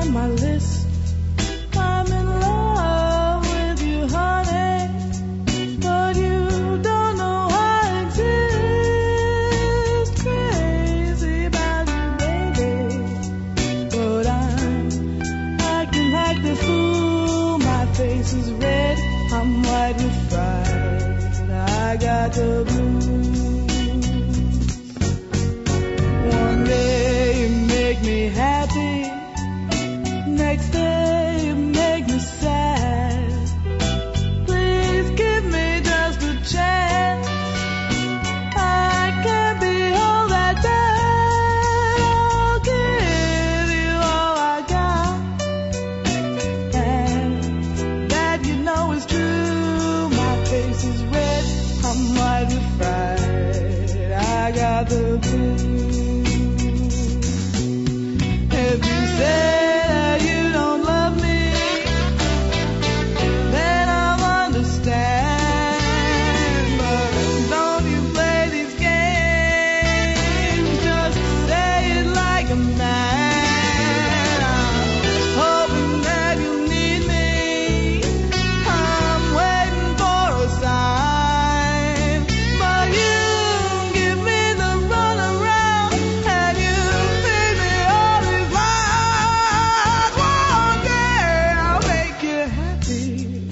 on my list. I'm in love with you, honey, but you don't know I exist. Crazy about you, baby, but I'm acting like the fool. My face is red, I'm white with pride. I got the blues. One day you make me happy, next day you make me sad. Please give me just a chance. I can't be all that bad. I'll give you all I got, and that you know is true. My face is red, I'm white with pride. I got the blues. If you say that you don't love me, then I'll understand. But don't you play these games, just say it like a man. I'm hoping that you need me, I'm waiting for a sign. But you give me the runaround, and you feed me all these lies. One day I'll make you happy,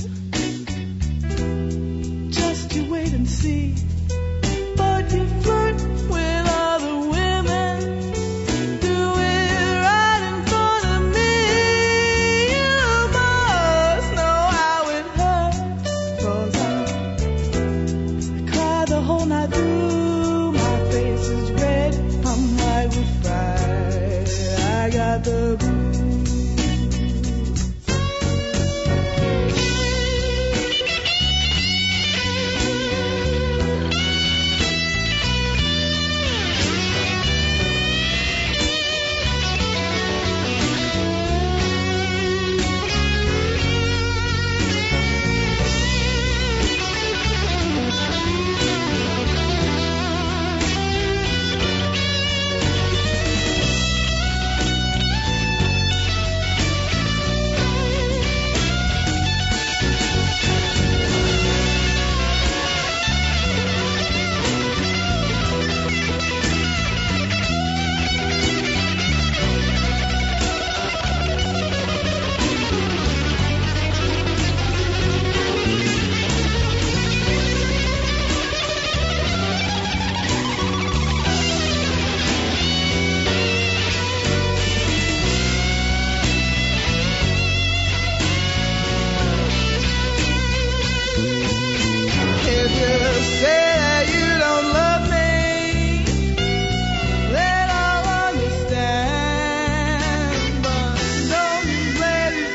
just you wait and see. But you flirt with other women, do it right in front of me. You must know how it hurts, 'cause I, I cry the whole night through. My face is red, I'm white with pride. I got the blues. If you say that you don't love me, then I'll understand. But don't you play these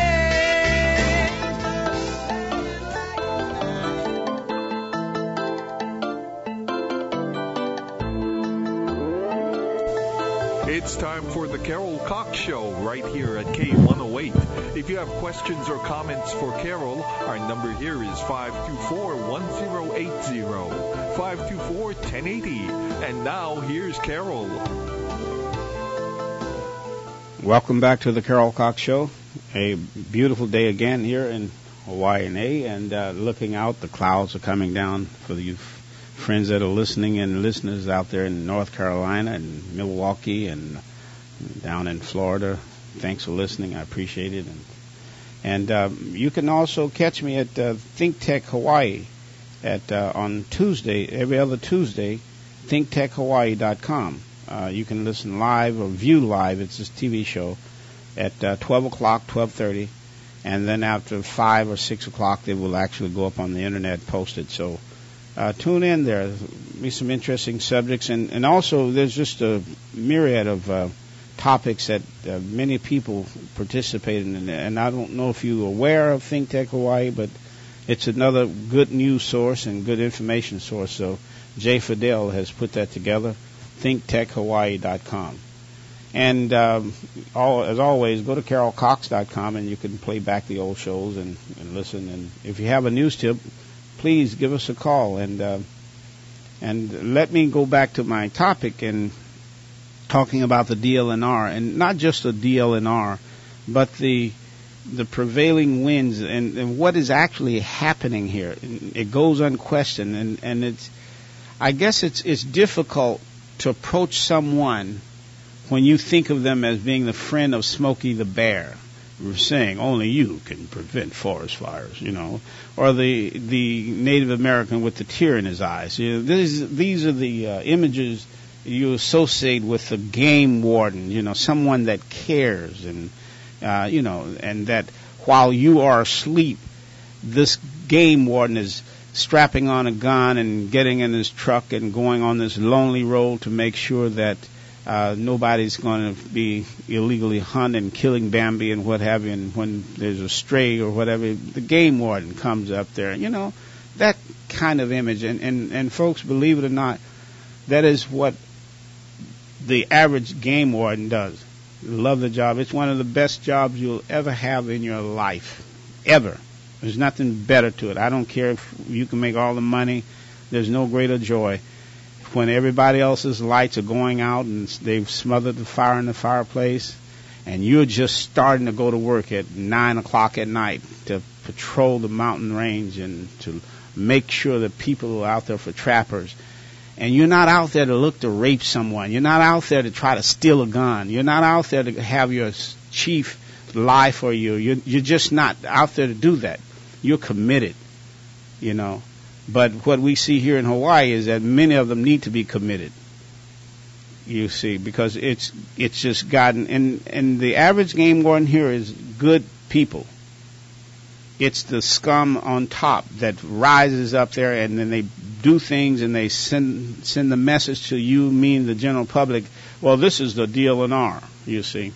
games. It's time for the Carol Cox Show right here at K one oh eight. If you have questions or comments for Carol, our number here is five two four, one oh eight oh, five two four, one oh eight oh. And now, here's Carol. Welcome back to the Carol Cox Show. A beautiful day again here in Hawaii, and uh, looking out, the clouds are coming down for you friends that are listening and listeners out there in North Carolina and Milwaukee and down in Florida. Thanks for listening. I appreciate it. And, and um, you can also catch me at uh, Think Tech Hawaii at uh, on Tuesday, every other Tuesday, think tech hawaii dot com. Uh, you can listen live or view live. It's this T V show at uh, twelve o'clock, twelve thirty, and then after five or six o'clock, they will actually go up on the internet, posted. So uh, tune in there. There'll be some interesting subjects, and, and also there's just a myriad of uh, topics that uh, many people participate in. And I don't know if you're aware of Think Tech Hawaii, but it's another good news source and good information source. So Jay Fidel has put that together, think tech hawaii dot com. And um, all, as always, go to carol cox dot com and you can play back the old shows and, and listen. And if you have a news tip, please give us a call. And uh, and let me go back to my topic and talking about the D L N R, and not just the D L N R, but the the prevailing winds and, and what is actually happening here, it goes unquestioned, and, and it's, I guess it's it's difficult to approach someone when you think of them as being the friend of Smokey the Bear. We're saying only you can prevent forest fires, you know, or the the Native American with the tear in his eyes. You know, these these are the uh, images you associate with the game warden, you know, someone that cares and uh, you know, and that while you are asleep, this game warden is strapping on a gun and getting in his truck and going on this lonely road to make sure that Uh, nobody's going to be illegally hunting and killing Bambi and what have you. And when there's a stray or whatever, the game warden comes up there. You know, that kind of image. And, and, and folks, believe it or not, that is what the average game warden does. Love the job. It's one of the best jobs you'll ever have in your life. Ever. There's nothing better to it. I don't care if you can make all the money. There's no greater joy. When everybody else's lights are going out and they've smothered the fire in the fireplace, and you're just starting to go to work at nine o'clock at night to patrol the mountain range and to make sure that people are out there for trappers. And you're not out there to look to rape someone. You're not out there to try to steal a gun. You're not out there to have your chief lie for you. You're, you're just not out there to do that. You're committed, you know. But what we see here in Hawaii is that many of them need to be committed. You see, because it's it's just gotten, and and the average game warden here is good people. It's the scum on top that rises up there, and then they do things, and they send send the message to you, me, and the general public. Well, this is the D L N R. You see,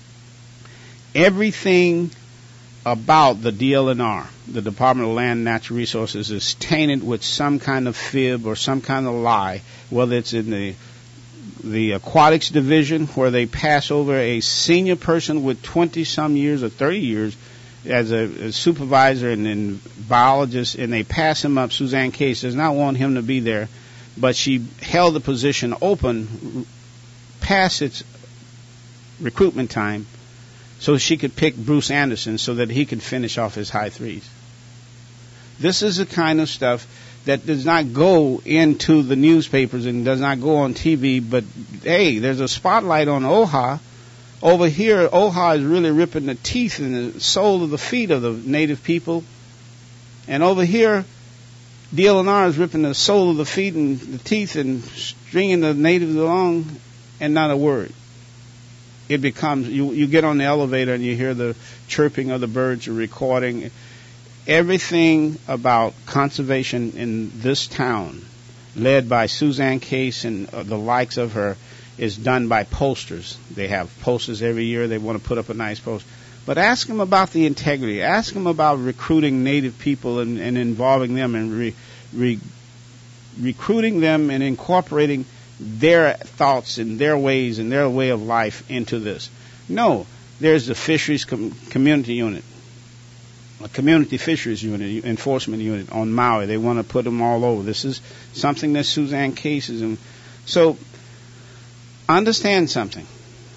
everything about the D L N R, the Department of Land and Natural Resources, is tainted with some kind of fib or some kind of lie, whether it's in the the aquatics division where they pass over a senior person with twenty-some years or thirty years as a, a supervisor and then biologist, and they pass him up. Suzanne Case does not want him to be there, but she held the position open past its recruitment time so she could pick Bruce Anderson so that he could finish off his high threes. This is the kind of stuff that does not go into the newspapers and does not go on T V, but, hey, there's a spotlight on O H A. Over here, O H A is really ripping the teeth and the sole of the feet of the native people. And over here, D L N R is ripping the sole of the feet and the teeth and stringing the natives along, and not a word. It becomes, you, you get on the elevator and you hear the chirping of the birds, you're recording. Everything about conservation in this town, led by Suzanne Case and uh, the likes of her, is done by posters. They have posters every year. They want to put up a nice post. But ask them about the integrity. Ask them about recruiting native people and, and involving them and re, re, recruiting them and incorporating their thoughts and their ways and their way of life into this. No, there's the fisheries com- community unit, a community fisheries unit, enforcement unit on Maui. They want to put them all over. This is something that Suzanne Case is in. So understand something.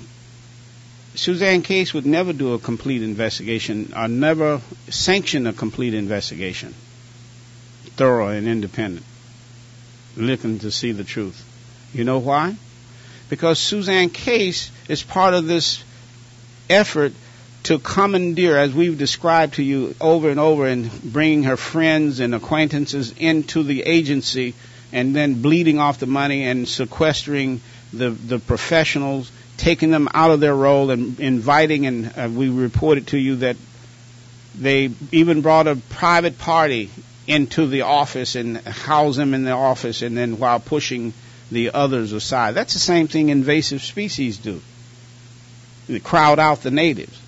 Suzanne Case would never do a complete investigation or never sanction a complete investigation, thorough and independent, looking to see the truth. You know why? Because Suzanne Case is part of this effort to commandeer, as we've described to you over and over, and bringing her friends and acquaintances into the agency and then bleeding off the money and sequestering the, the professionals, taking them out of their role and inviting, and uh, we reported to you that they even brought a private party into the office and housed them in the office, and then while pushing the others aside. That's the same thing invasive species do. They crowd out the natives.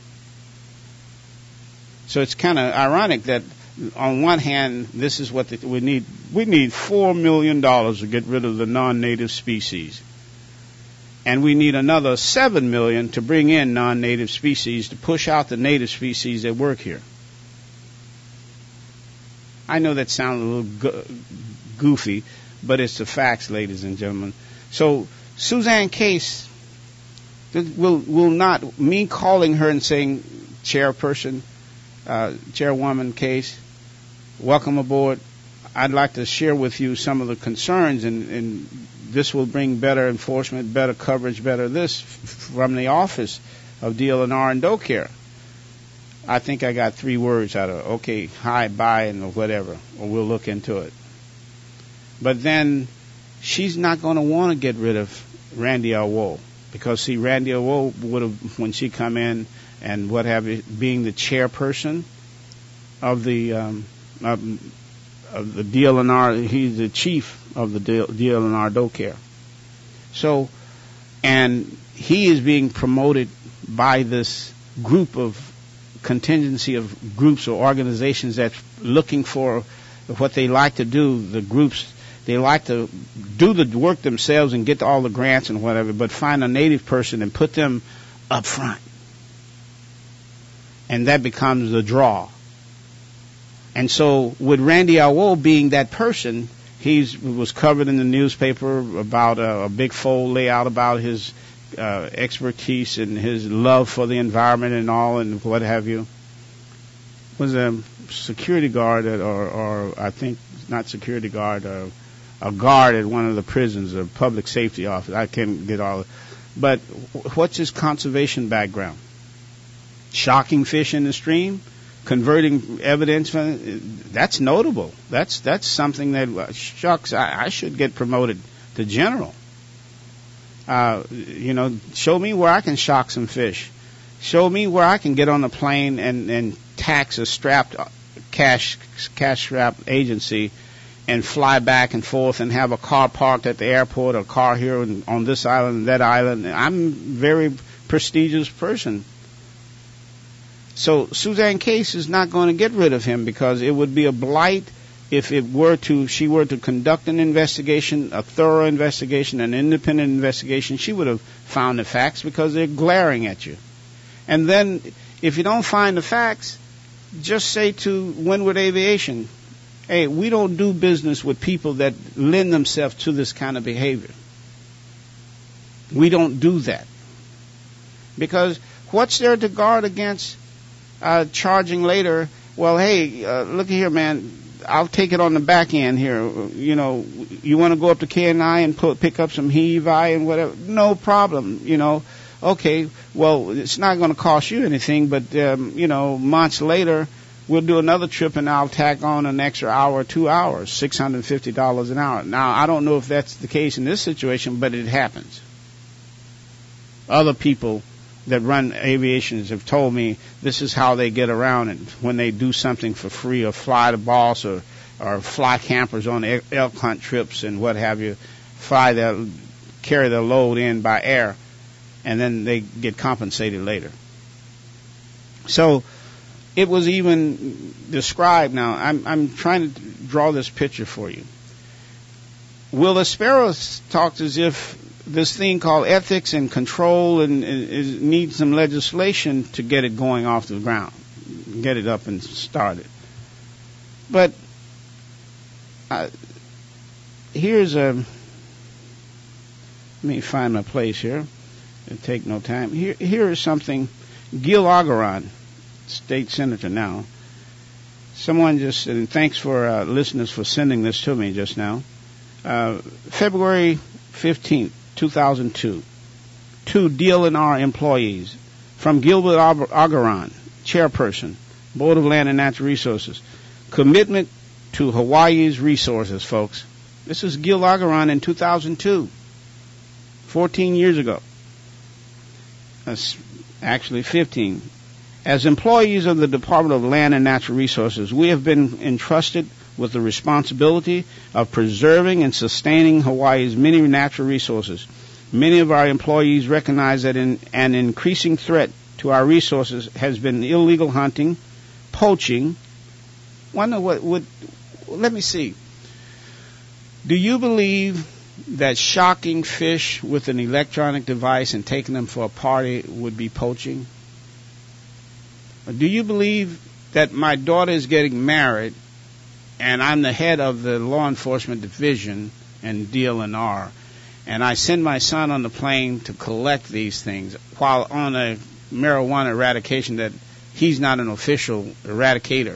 So it's kind of ironic that on one hand, this is what the, we need. We need four million dollars to get rid of the non-native species. And we need another seven million dollars to bring in non-native species to push out the native species that work here. I know that sounds a little go- goofy, but it's the facts, ladies and gentlemen. So Suzanne Case will will not, me calling her and saying, chairperson, uh, chairwoman Case, welcome aboard. I'd like to share with you some of the concerns, and, and this will bring better enforcement, better coverage, better this from the office of D L N R and DoCare. I think I got three words out of it. Okay, hi, bye, and whatever, or we'll look into it. But then she's not going to want to get rid of Randy Alwo, because, see, Randy Alwo would have, when she come in and what have you, being the chairperson of the um, um, of the D L N R, he's the chief of the D L N R DoCare. So, and he is being promoted by this group of contingency of groups or organizations that's looking for what they like to do. The groups, they like to do the work themselves and get all the grants and whatever, but find a native person and put them up front. And that becomes the draw. And so with Randy Alwo being that person, he was covered in the newspaper about a, a big fold layout about his uh, expertise and his love for the environment and all and what have you. Was a security guard at, or, or I think not security guard, uh, a guard at one of the prisons, a public safety office. I can't get all. But what's his conservation background? Shocking fish in the stream, converting evidence from it, that's notable. That's that's something that uh, shucks. I, I should get promoted to general. Uh, you know, show me where I can shock some fish. Show me where I can get on a plane and, and tax a strapped cash cash strapped agency and fly back and forth and have a car parked at the airport, or a car here and on this island and that island. I'm a very prestigious person. So Suzanne Case is not going to get rid of him, because it would be a blight if it were to, she were to conduct an investigation, a thorough investigation, an independent investigation. She would have found the facts, because they're glaring at you. And then if you don't find the facts, just say to Windward Aviation, hey, we don't do business with people that lend themselves to this kind of behavior. We don't do that. Because what's there to guard against uh, charging later? Well, hey, uh, look here, man, I'll take it on the back end here. You know, you want to go up to K N I and put, pick up some heave I and whatever? No problem, you know. Okay, well, it's not going to cost you anything, but, um, you know, months later, we'll do another trip and I'll tack on an extra hour or two hours, six hundred fifty dollars an hour. Now, I don't know if that's the case in this situation, but it happens. Other people that run aviations have told me this is how they get around it when they do something for free, or fly the boss, or, or fly campers on elk hunt trips and what have you, fly their, carry their load in by air, and then they get compensated later. So it was even described. Now, I'm, I'm trying to draw this picture for you. Will Sparrow talks as if this thing called ethics and control and, and, and needs some legislation to get it going off the ground, get it up and started. But uh, here's a, let me find my place here. It'll take no time. Here, here is something. Gil Ogeron, state senator now. Someone just, and thanks for uh, listeners for sending this to me just now. Uh, February fifteenth, two thousand two. Two D L N R employees from Gilbert Ogeron, chairperson, Board of Land and Natural Resources. Commitment to Hawaii's resources, folks. This is Gil Ogeron in two thousand two, fourteen years ago. That's actually fifteen. As employees of the Department of Land and Natural Resources, we have been entrusted with the responsibility of preserving and sustaining Hawaii's many natural resources. Many of our employees recognize that in, an increasing threat to our resources has been illegal hunting, poaching. Wonder what would, let me see. Do you believe that shocking fish with an electronic device and taking them for a party would be poaching? Or do you believe that my daughter is getting married and I'm the head of the law enforcement division and D L N R, and I send my son on the plane to collect these things while on a marijuana eradication that he's not an official eradicator.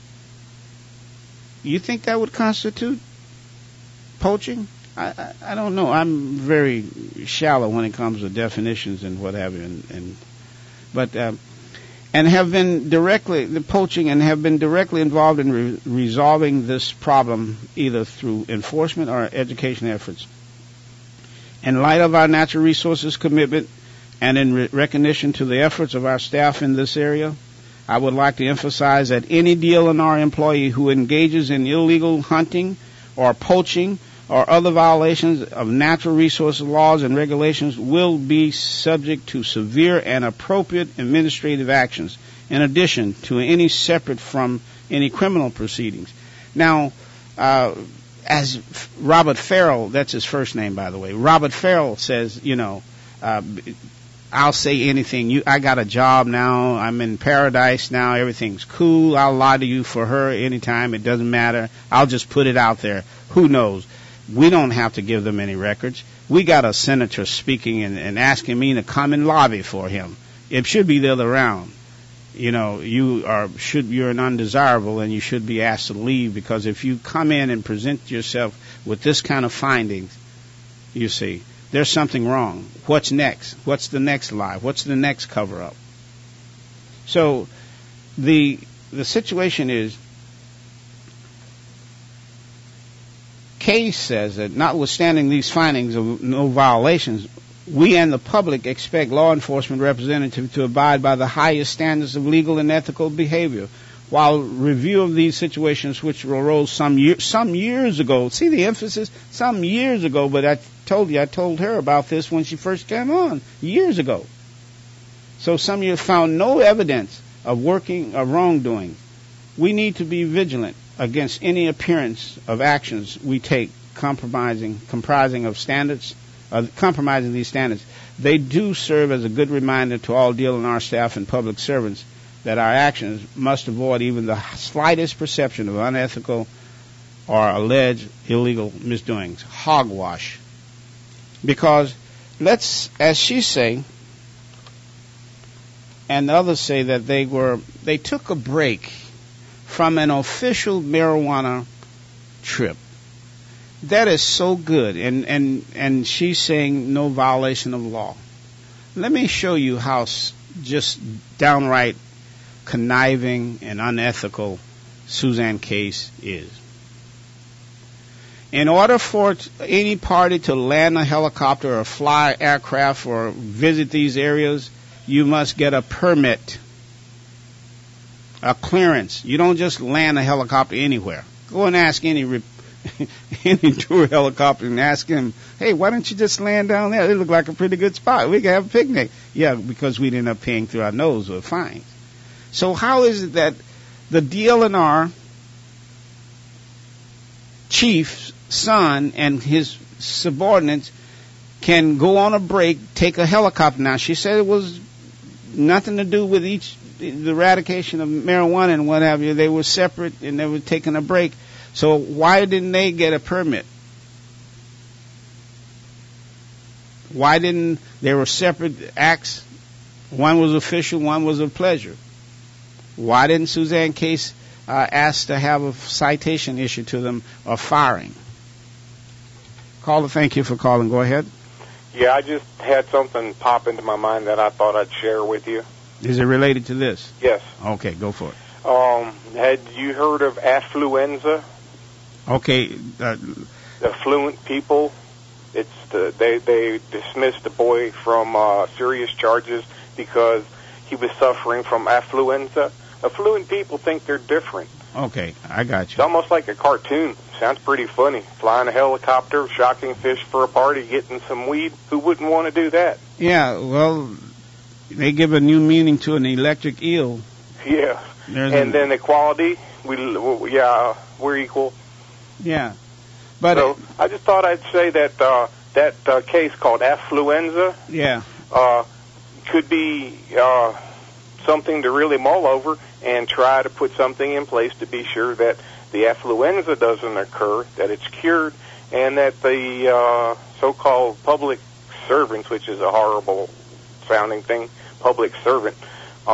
You think that would constitute poaching? I, I, I don't know. I'm very shallow when it comes to definitions and what have you. And, and but um, and have been directly the poaching and have been directly involved in re- resolving this problem either through enforcement or education efforts. In light of our natural resources commitment and in re- recognition to the efforts of our staff in this area, I would like to emphasize that any D L N R employee who engages in illegal hunting or poaching or other violations of natural resources laws and regulations will be subject to severe and appropriate administrative actions, in addition to any separate from any criminal proceedings. Now, uh, as Robert Farrell, that's his first name, by the way, Robert Farrell says, you know, uh, I'll say anything. You, I got a job now. I'm in paradise now. Everything's cool. I'll lie to you for her anytime. It doesn't matter. I'll just put it out there. Who knows? We don't have to give them any records. We got a senator speaking and, and asking me to come and lobby for him. It should be the other round. You know, you are should you're an undesirable and you should be asked to leave, because if you come in and present yourself with this kind of findings, you see, there's something wrong. What's next? What's the next lie? What's the next cover up? So the the situation is, Case says that notwithstanding these findings of no violations, we and the public expect law enforcement representatives to abide by the highest standards of legal and ethical behavior. While review of these situations, which arose some year, some years ago, see the emphasis, some years ago, but I told you, I told her about this when she first came on, years ago. So some years found no evidence of working of wrongdoing. We need to be vigilant against any appearance of actions we take compromising, comprising of standards, uh, compromising these standards. They do serve as a good reminder to all D L N R staff and public servants that our actions must avoid even the slightest perception of unethical or alleged illegal misdoings. Hogwash. Because let's, as she say, and the others say that they were, they took a break from an official marijuana trip. That is so good. And, and, and she's saying no violation of law. Let me show you how s- just downright conniving and unethical Suzanne Case is. In order for t- any party to land a helicopter or fly aircraft or visit these areas, you must get a permit, a clearance. You don't just land a helicopter anywhere. Go and ask any re- any tour helicopter and ask him, hey, why don't you just land down there? It looked like a pretty good spot. We can have a picnic. Yeah, because we'd end up paying through our nose with fines. So how is it that the D L N R chief's son and his subordinates can go on a break, take a helicopter? Now, she said it was nothing to do with each, the eradication of marijuana and what have you. They were separate and they were taking a break. So why didn't they get a permit? Why didn't, they were separate acts. One was official, one was of pleasure. Why didn't Suzanne Case uh, ask to have a citation issued to them or firing? Caller, thank you for calling. Go ahead. Yeah, I just had something pop into my mind that I thought I'd share with you. Is it related to this? Yes. Okay, go for it. Um, had you heard of affluenza? Okay. Uh, the affluent people. It's the, they they dismissed the boy from uh, serious charges because he was suffering from affluenza. Affluent people think they're different. Okay, I got you. It's almost like a cartoon. Sounds pretty funny. Flying a helicopter, shocking fish for a party, getting some weed. Who wouldn't want to do that? Yeah, well, they give a new meaning to an electric eel. Yeah. There's and a, then equality. We, we, yeah, we're equal. Yeah. But so I just thought I'd say that uh, that uh, case called affluenza yeah. uh, could be uh, something to really mull over and try to put something in place to be sure that the affluenza doesn't occur, that it's cured, and that the uh, so-called public servants, which is a horrible sounding thing, public servant, um,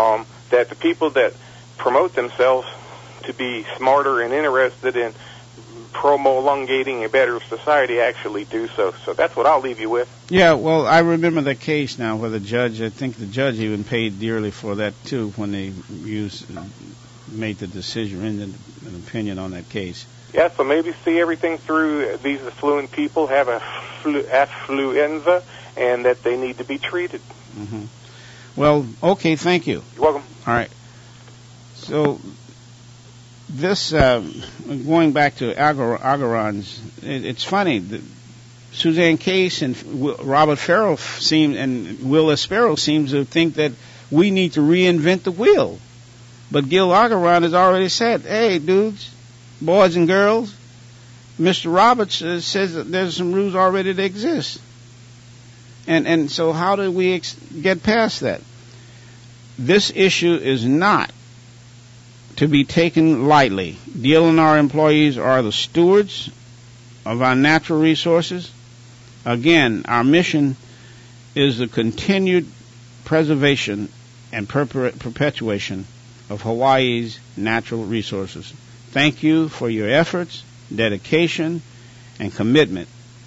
that the people that promote themselves to be smarter and interested in promulgating a better society actually do so. So that's what I'll leave you with. Yeah, well, I remember the case now where the judge, I think the judge even paid dearly for that too when they used, made the decision, rendered an opinion on that case. Yeah, so maybe see everything through these affluent people have a flu- affluenza and that they need to be treated. Mm-hmm. Well, okay, thank you. You're welcome. All right. So this, uh, going back to Agar- Agarons, it, it's funny that Suzanne Case and w- Robert Farrell seem, and Will Aspero seems to think that we need to reinvent the wheel. But Gil Agaron has already said, hey, dudes, boys and girls, Mister Roberts uh, says that there's some rules already that exist. And and so how do we ex- get past that? This issue is not to be taken lightly. D L N R employees are the stewards of our natural resources. Again, our mission is the continued preservation and perpe- perpetuation of Hawaii's natural resources. Thank you for your efforts, dedication, and commitment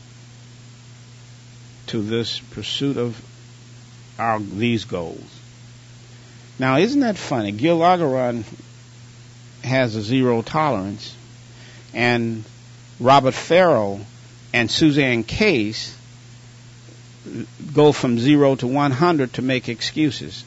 to this pursuit of our these goals. Now, isn't that funny? Gil Agaron has a zero tolerance, and Robert Farrell and Suzanne Case go from zero to one hundred to make excuses,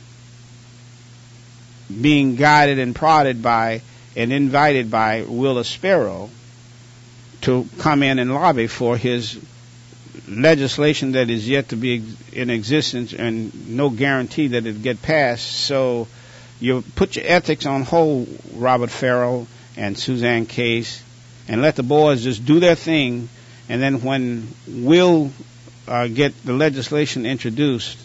being guided and prodded by and invited by Will Aspero to come in and lobby for his legislation that is yet to be in existence and no guarantee that it'll get passed. So you put your ethics on hold, Robert Farrell and Suzanne Case, and let the boys just do their thing, and then when we'll uh, get the legislation introduced,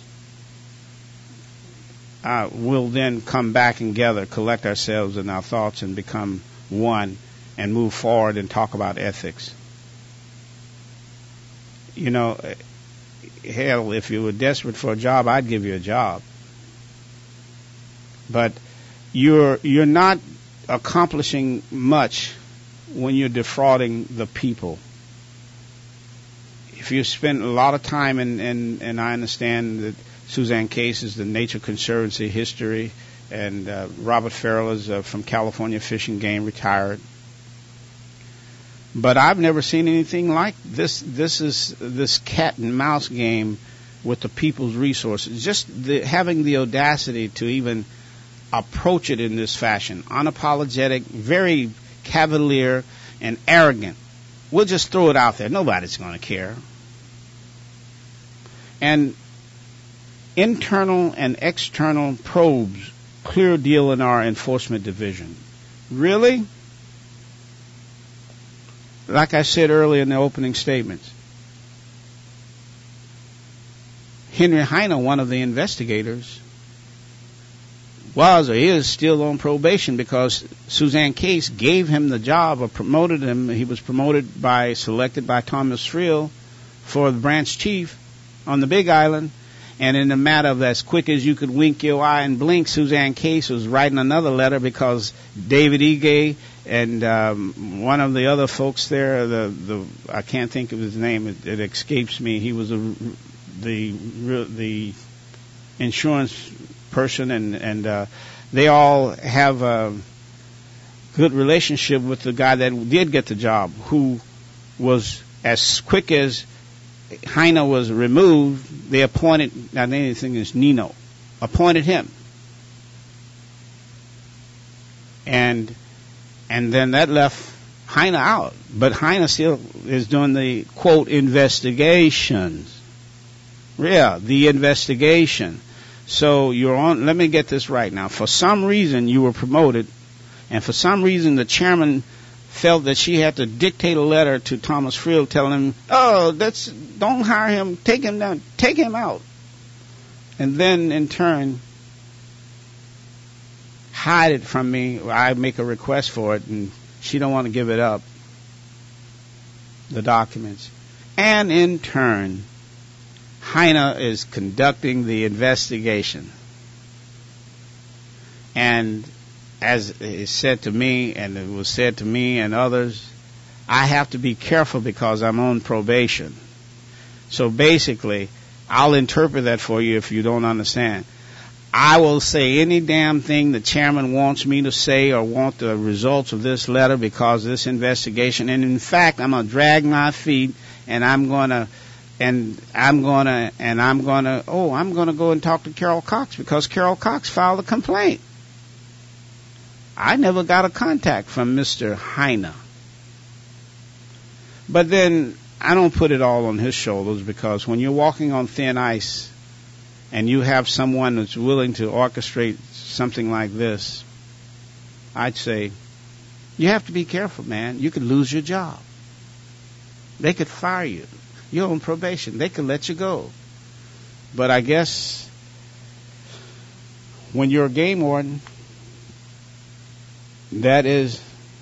uh, we'll then come back and gather, collect ourselves and our thoughts and become one and move forward and talk about ethics. You know, hell, if you were desperate for a job, I'd give you a job. But you're you're not accomplishing much when you're defrauding the people. If you spend a lot of time, and and and I understand that Suzanne Case is the Nature Conservancy history, and uh, Robert Farrell is uh, from California Fish and Game, retired. But I've never seen anything like this. This is this cat and mouse game with the people's resources. Just the, having the audacity to even approach it in this fashion, unapologetic, very cavalier, and arrogant. We'll just throw it out there. Nobody's going to care. And internal and external probes clear D L N R Enforcement Division. Really? Like I said earlier in the opening statements, Henry Heine, one of the investigators, was or is still on probation because Suzanne Case gave him the job or promoted him. He was promoted by, selected by Thomas Friel for the branch chief on the Big Island. And in a matter of as quick as you could wink your eye and blink, Suzanne Case was writing another letter because David Ige and um, one of the other folks there, the the I can't think of his name, it, it escapes me. He was a, the the insurance person, and and uh, they all have a good relationship with the guy that did get the job, who was as quick as Heine was removed. They appointed, not anything is Nino, appointed him, and and then that left Heine out. But Heine still is doing the quote investigations. Yeah, the investigation. So you're on. Let me get this right now. For some reason, you were promoted, and for some reason, the chairman felt that she had to dictate a letter to Thomas Friel telling him, "Oh, that's don't hire him. Take him down. Take him out." And then, in turn, hide it from me. I make a request for it, and she don't want to give it up. The documents, and in turn, Heine is conducting the investigation. And as is said to me, and it was said to me and others, I have to be careful because I'm on probation. So basically, I'll interpret that for you if you don't understand. I will say any damn thing the chairman wants me to say or want the results of this letter because of this investigation. And in fact, I'm going to drag my feet and I'm going to, and I'm going to, and I'm going to, oh, I'm going to go and talk to Carol Cox because Carol Cox filed a complaint. I never got a contact from Mister Heine. But then I don't put it all on his shoulders because when you're walking on thin ice and you have someone that's willing to orchestrate something like this, I'd say you have to be careful, man. You could lose your job. They could fire you. You're on probation. They could let you go. But I guess when you're a game warden, that is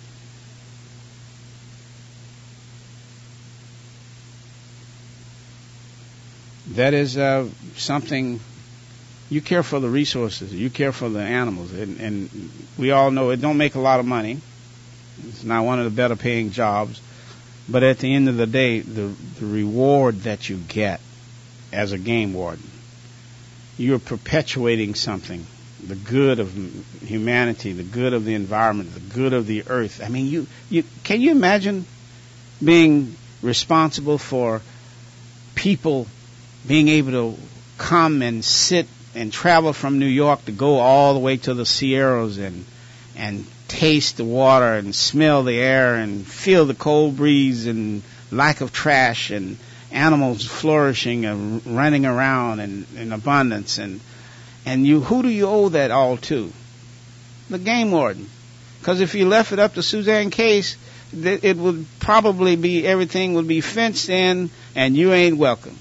that is uh, something. You care for the resources. You care for the animals, and, and we all know it don't make a lot of money. It's not one of the better paying jobs, but at the end of the day, the, the reward that you get as a game warden, you're perpetuating something, the good of humanity, the good of the environment, the good of the earth. I mean, you, you can you imagine being responsible for people being able to come and sit and travel from New York to go all the way to the Sierras and and taste the water and smell the air and feel the cold breeze and lack of trash and animals flourishing and running around in, in abundance, and and you who do you owe that all to? The game warden. Because if you left it up to Suzanne Case, th- it would probably be everything would be fenced in and you ain't welcome.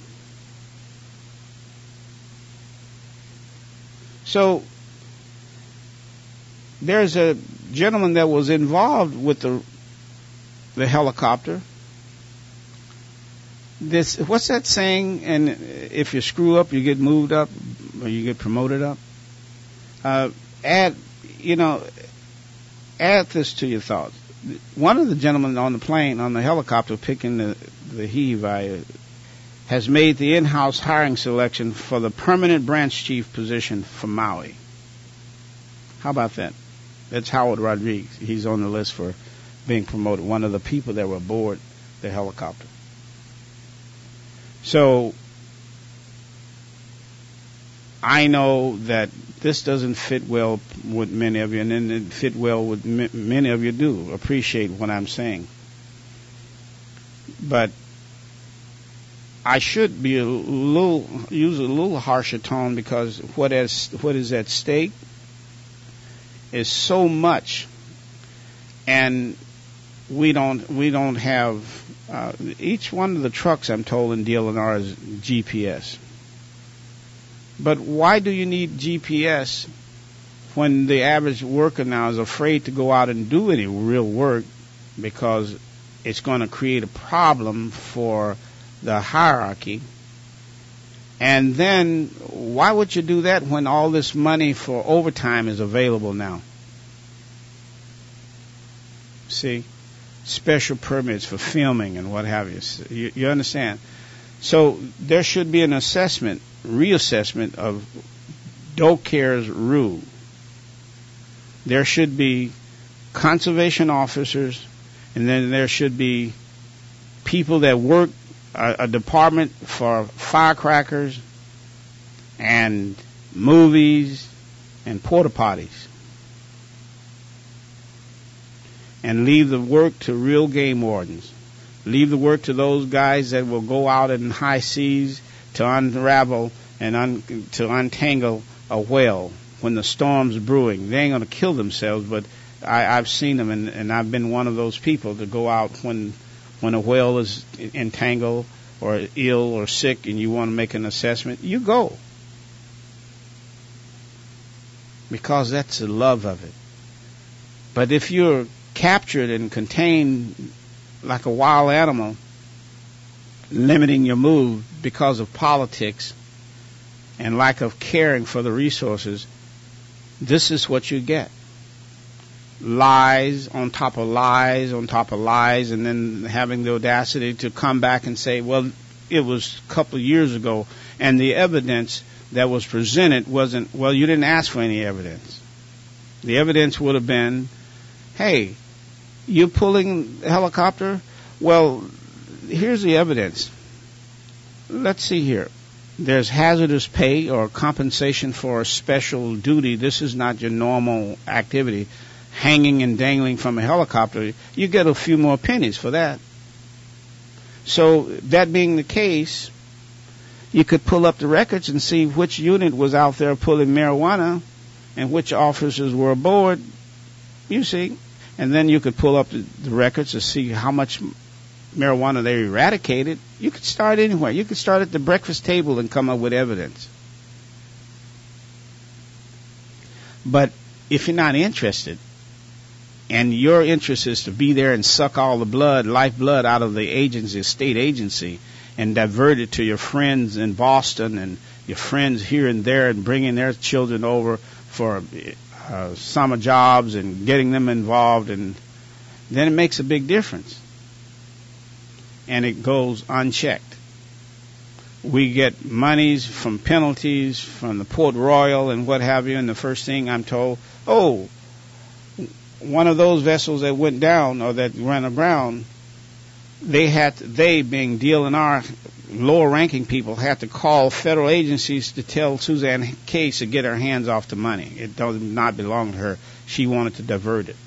So there's a gentleman that was involved with the the helicopter. This what's that saying? And if you screw up, you get moved up, or you get promoted up. Uh, add, you know, add this to your thoughts. One of the gentlemen on the plane, on the helicopter, picking the the heave, I, has made the in-house hiring selection for the permanent branch chief position for Maui. How about that? That's Howard Rodriguez. He's on the list for being promoted, one of the people that were aboard the helicopter. So I know that this doesn't fit well with many of you, and then it fit well with m- many of you do appreciate what I'm saying. But I should be a little use a little harsher tone because what is what is at stake is so much, and we don't we don't have uh, each one of the trucks, I'm told, in D L N R is G P S. But why do you need G P S when the average worker now is afraid to go out and do any real work because it's going to create a problem for the hierarchy? And then why would you do that when all this money for overtime is available now? See? Special permits for filming and what have you. You, you understand? So there should be an assessment, reassessment of DoCare's rule. There should be conservation officers, and then there should be people that work a, a department for firecrackers and movies and porta potties, and leave the work to real game wardens. Leave the work to those guys that will go out in high seas to unravel and un, to untangle a whale when the storm's brewing. They ain't going to kill themselves, but I, I've seen them, and, and I've been one of those people to go out when when a whale is entangled or ill or sick and you want to make an assessment. You go. Because that's the love of it. But if you're captured and contained like a wild animal, limiting your move because of politics and lack of caring for the resources, This is what you get. Lies on top of lies on top of lies, and then having the audacity to come back and say, well, it was a couple of years ago, and the evidence that was presented wasn't, well, you didn't ask for any evidence. The evidence would have been, hey, you pulling the helicopter? Well, here's the evidence. Let's see here. There's hazardous pay or compensation for a special duty. This is not your normal activity. Hanging and dangling from a helicopter, you get a few more pennies for that. So that being the case, you could pull up the records and see which unit was out there pulling marijuana and which officers were aboard, you see. And then you could pull up the, the records to see how much marijuana they eradicated. You could start anywhere. You could start at the breakfast table and come up with evidence. But if you're not interested, and your interest is to be there and suck all the blood, lifeblood out of the agency, state agency, and divert it to your friends in Boston and your friends here and there and bringing their children over for uh, summer jobs and getting them involved, and then it makes a big difference. And it goes unchecked. We get monies from penalties from the Port Royal and what have you, and the first thing I'm told, oh, one of those vessels that went down or that ran aground, they had to, they being D L N R lower ranking people had to call federal agencies to tell Suzanne Case to get her hands off the money. It does not belong to her. She wanted to divert it.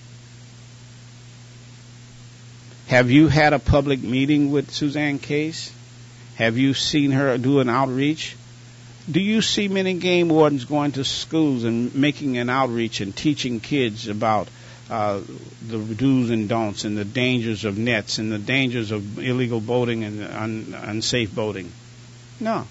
Have you had a public meeting with Suzanne Case? Have you seen her do an outreach? Do you see many game wardens going to schools and making an outreach and teaching kids about uh, the do's and don'ts and the dangers of nets and the dangers of illegal boating and un- unsafe boating? No.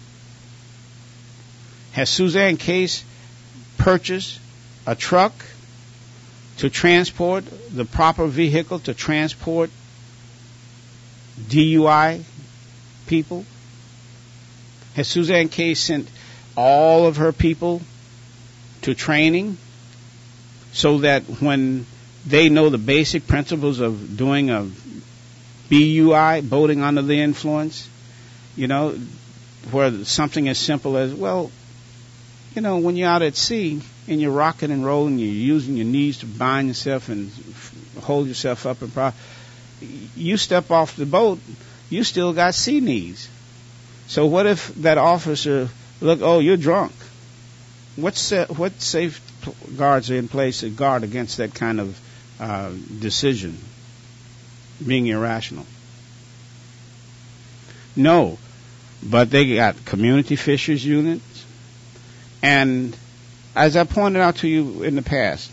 Has Suzanne Case purchased a truck to transport, the proper vehicle to transport D U I people? Has Suzanne Case sent all of her people to training so that when they know the basic principles of doing a B U I, boating under the influence, you know, where something as simple as, well, you know, when you're out at sea and you're rocking and rolling, you're using your knees to bind yourself and hold yourself up, and pro- you step off the boat, you still got sea knees. So what if that officer, look, oh, you're drunk. What sa- what safeguards are in place to guard against that kind of uh, decision being irrational? No, but they got community fisheries units, and as I pointed out to you in the past,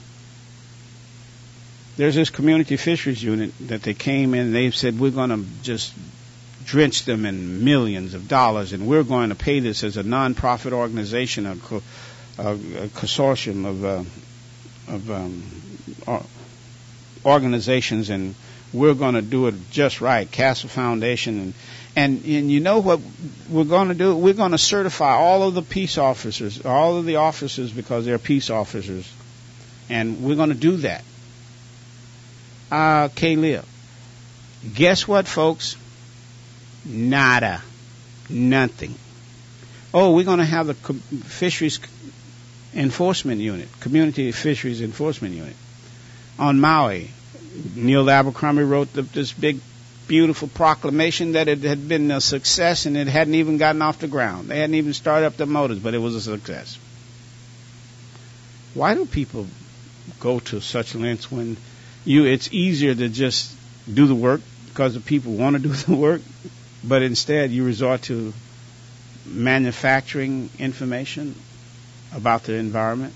there's this community fisheries unit that they came in and they said, we're going to just drench them in millions of dollars, and we're going to pay this as a non-profit organization, a, co- a, a consortium of, uh, of um, organizations, and we're going to do it just right, Castle Foundation. And, and, and you know what we're going to do? We're going to certify all of the peace officers, all of the officers, because they're peace officers, and we're going to do that. Uh, K-Lib. Guess what, folks? Nada. Nothing. Oh, we're going to have the co- fisheries enforcement unit, community fisheries enforcement unit on Maui. Neil Abercrombie wrote the, this big, beautiful proclamation that it had been a success and it hadn't even gotten off the ground. They hadn't even started up the motors, but it was a success. Why do people go to such lengths when you? It's easier to just do the work because the people want to do the work, but instead you resort to manufacturing information about the environment.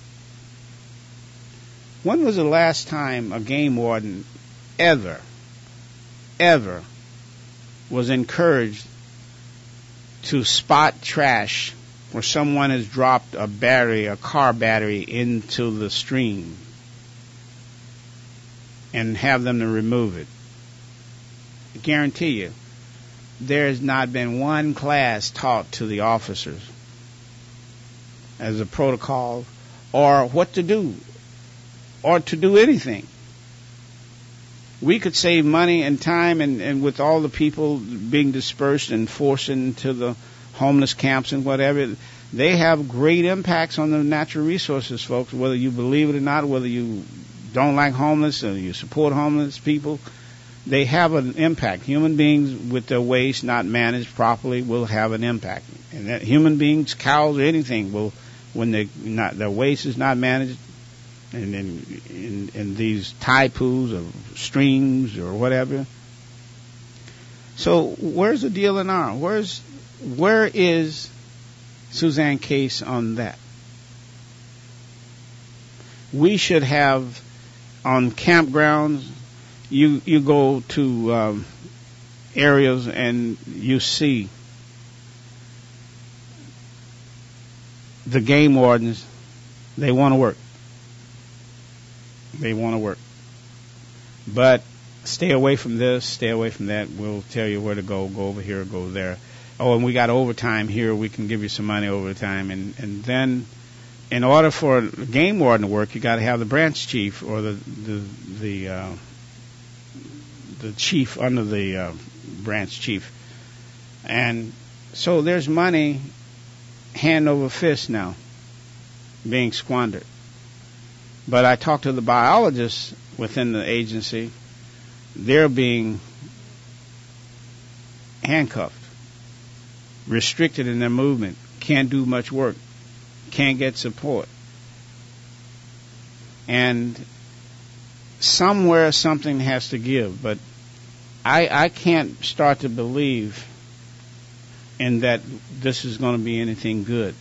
When was the last time a game warden ever, ever was encouraged to spot trash where someone has dropped a battery, a car battery, into the stream and have them to remove it? I guarantee you, there has not been one class taught to the officers as a protocol or what to do or to do anything. We could save money and time, and, and with all the people being dispersed and forced into the homeless camps and whatever, they have great impacts on the natural resources, folks, whether you believe it or not, whether you don't like homeless or you support homeless people. They have an impact. Human beings with their waste not managed properly will have an impact. And that human beings, cows, or anything will, when they not, their waste is not managed, and in, in, in these tide pools or streams or whatever. So where's the D L N R? Where's where is Suzanne Case on that? We should have on campgrounds. You you go to um, areas and you see the game wardens. They want to work. They want to work. But stay away from this, stay away from that. We'll tell you where to go. Go over here, go there. Oh, and we got overtime here. We can give you some money overtime. And, and then in order for a game warden to work, you got to have the branch chief or the the the, uh, the chief under the uh, branch chief. And so there's money hand over fist now being squandered. But I talked to the biologists within the agency. They're being handcuffed, restricted in their movement, can't do much work, can't get support. And somewhere something has to give. But I, I can't start to believe in that this is going to be anything good.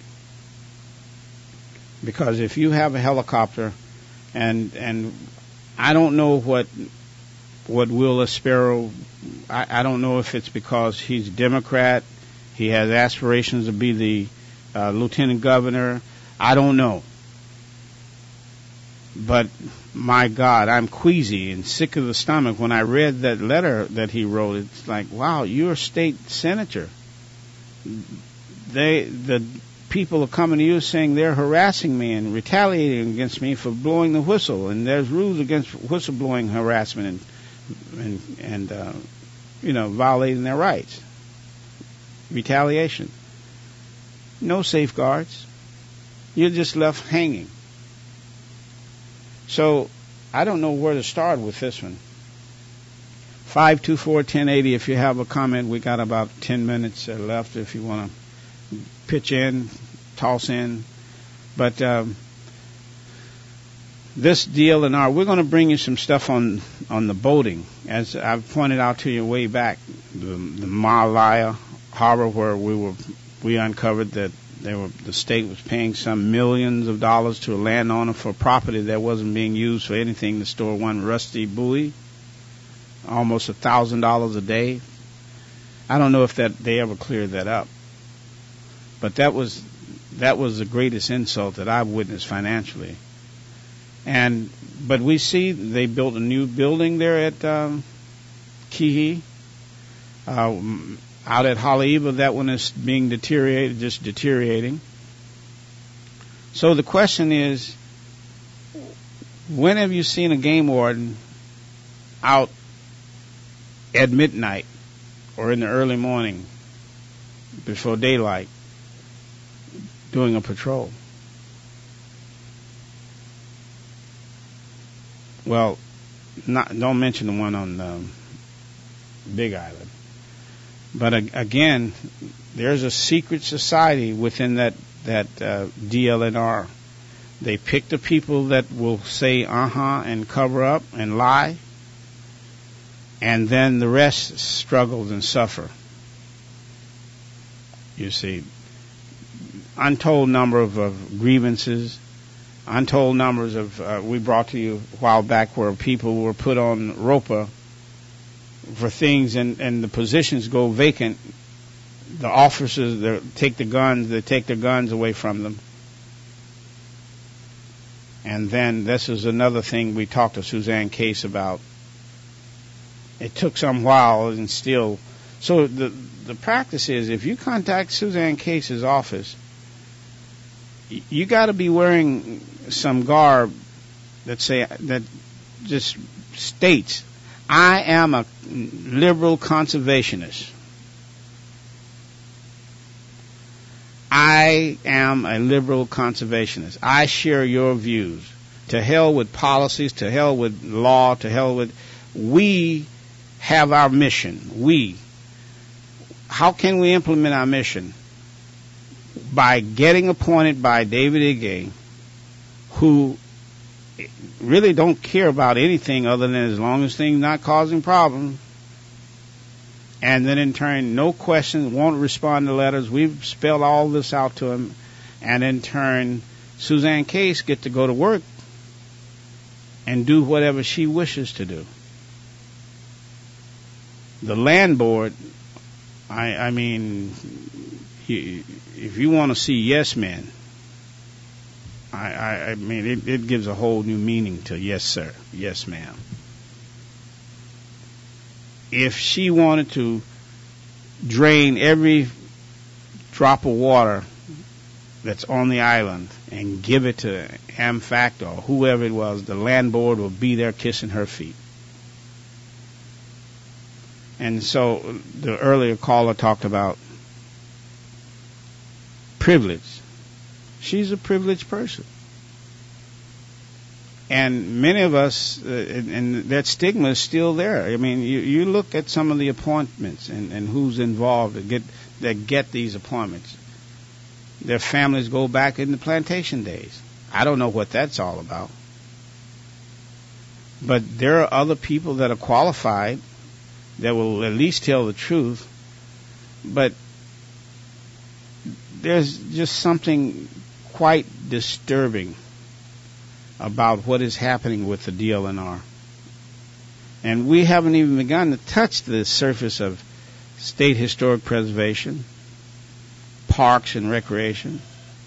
Because if you have a helicopter, and and I don't know what what Will Aspero, I, I don't know if it's because he's a Democrat, he has aspirations to be the uh, lieutenant governor. I don't know. But my God, I'm queasy and sick of the stomach. When I read that letter that he wrote, it's like, wow, you're a state senator. They the people are coming to you saying they're harassing me and retaliating against me for blowing the whistle, and there's rules against whistleblowing harassment and and, and uh, you know, violating their rights. Retaliation. No safeguards. You're just left hanging. So I don't know where to start with this one. five two four, one oh eight oh if you have a comment. We got about ten minutes left if you want to pitch in, toss in. But um, this D L N R, we're going to bring you some stuff on on the boating. As I've pointed out to you way back, the, the Malaya Harbor, where we were, we uncovered that they were, the state was paying some millions of dollars to a landowner for property that wasn't being used for anything to store one rusty buoy, almost a thousand dollars a day. I don't know if that they ever cleared that up. But that was that was the greatest insult that I've witnessed financially. And but we see they built a new building there at um, Kihei. Uh, out at Haleiwa, that one is being deteriorated, just deteriorating. So the question is, when have you seen a game warden out at midnight or in the early morning before daylight doing a patrol? Well, not, don't mention the one on um, Big Island. But uh, again, there's a secret society within that that uh, D L N R. They pick the people that will say uh-huh and cover up and lie, and then the rest struggles and suffer. You see, untold number of, of grievances, untold numbers of, uh, we brought to you a while back where people were put on ROPA for things, and, and the positions go vacant. The officers they take the guns, they take their guns away from them. And then this is another thing we talked to Suzanne Case about. It took some while and still. So the the practice is, if you contact Suzanne Case's office, you got to be wearing some garb that say that just states, I am a liberal conservationist. I am a liberal conservationist. I share your views. To hell with policies, to hell with law, to hell with... We have our mission. We. How can we implement our mission? By getting appointed by David Ige, who really don't care about anything other than as long as things not causing problems. And then in turn, no questions, won't respond to letters. We've spelled all this out to him. And in turn, Suzanne Case get to go to work and do whatever she wishes to do. The land board, I, I mean, he, if you want to see yes men, I, I, I mean, it, it gives a whole new meaning to yes sir, yes ma'am. If she wanted to drain every drop of water that's on the island and give it to AmFact or whoever it was, the land board will be there kissing her feet. And so the earlier caller talked about privilege. She's a privileged person. And many of us, uh, and, and that stigma is still there. I mean, you, you look at some of the appointments and, and who's involved that get, that get these appointments. Their families go back in the plantation days. I don't know what that's all about. But there are other people that are qualified that will at least tell the truth. But there's just something quite disturbing about what is happening with the D L N R. And we haven't even begun to touch the surface of state historic preservation, parks and recreation.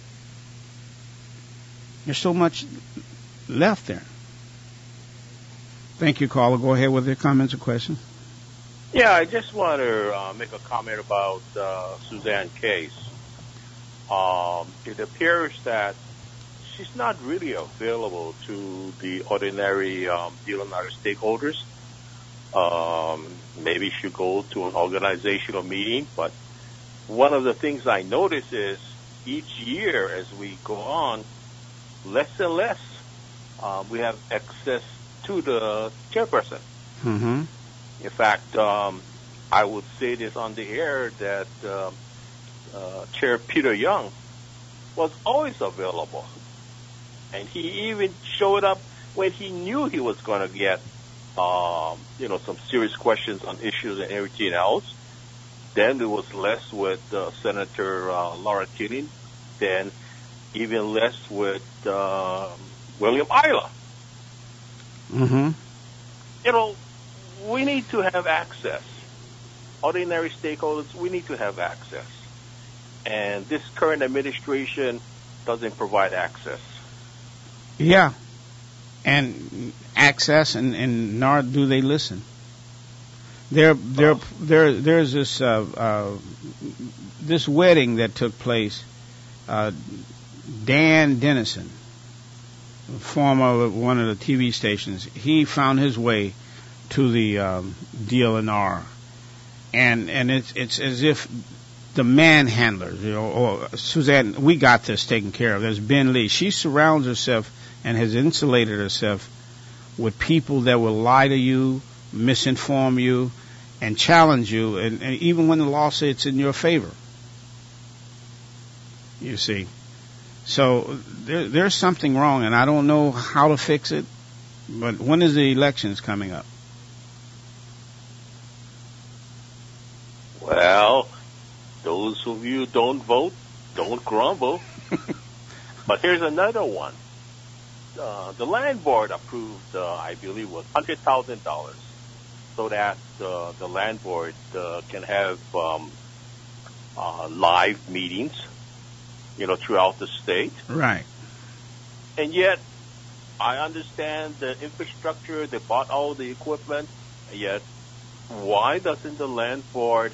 There's so much left there. Thank you, caller. Go ahead with your comments or questions. Yeah, I just want to uh, make a comment about uh, Suzanne Case. Um, it appears that she's not really available to the ordinary um, D L N R stakeholders. Um, maybe she'll go to an organizational meeting, but one of the things I notice is each year as we go on, less and less uh, we have access to the chairperson. Mm-hmm. In fact, um, I would say this on the air that uh, uh, Chair Peter Young was always available. And he even showed up when he knew he was going to get, um, you know, some serious questions on issues and everything else. Then there was less with uh, Senator uh, Laura Keeling, then even less with uh, William Ayala. Mm-hmm. You know, we need to have access. Ordinary stakeholders, we need to have access. And this current administration doesn't provide access. Yeah. And access, and, and nor do they listen. There, there, there, there's this uh, uh, this wedding that took place. Uh, Dan Dennison, former one of the T V stations, he found his way to the um, D L N R, and and it's it's as if the manhandlers, you know, or Suzanne, we got this taken care of. There's Ben Lee. She surrounds herself and has insulated herself with people that will lie to you, misinform you, and challenge you, and, and even when the law says it's in your favor. You see. So there, there's something wrong, and I don't know how to fix it, but when is the elections coming up? Well, those of you who don't vote, don't grumble. But here's another one. Uh, the land board approved, uh, I believe, was one hundred thousand dollars so that uh, the land board uh, can have um, uh, live meetings, you know, throughout the state. Right. And yet, I understand the infrastructure, they bought all the equipment, and yet why doesn't the land board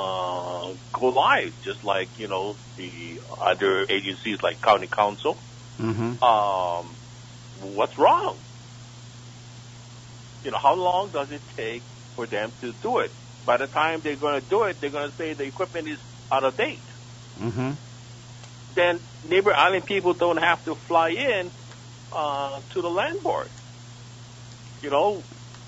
uh, go live, just like, you know, the other agencies like county council? Mm-hmm. Um, what's wrong? You know, how long does it take for them to do it? By the time they're going to do it, they're going to say the equipment is out of date. Mm-hmm. Then neighbor island people don't have to fly in uh, to the land board. You know,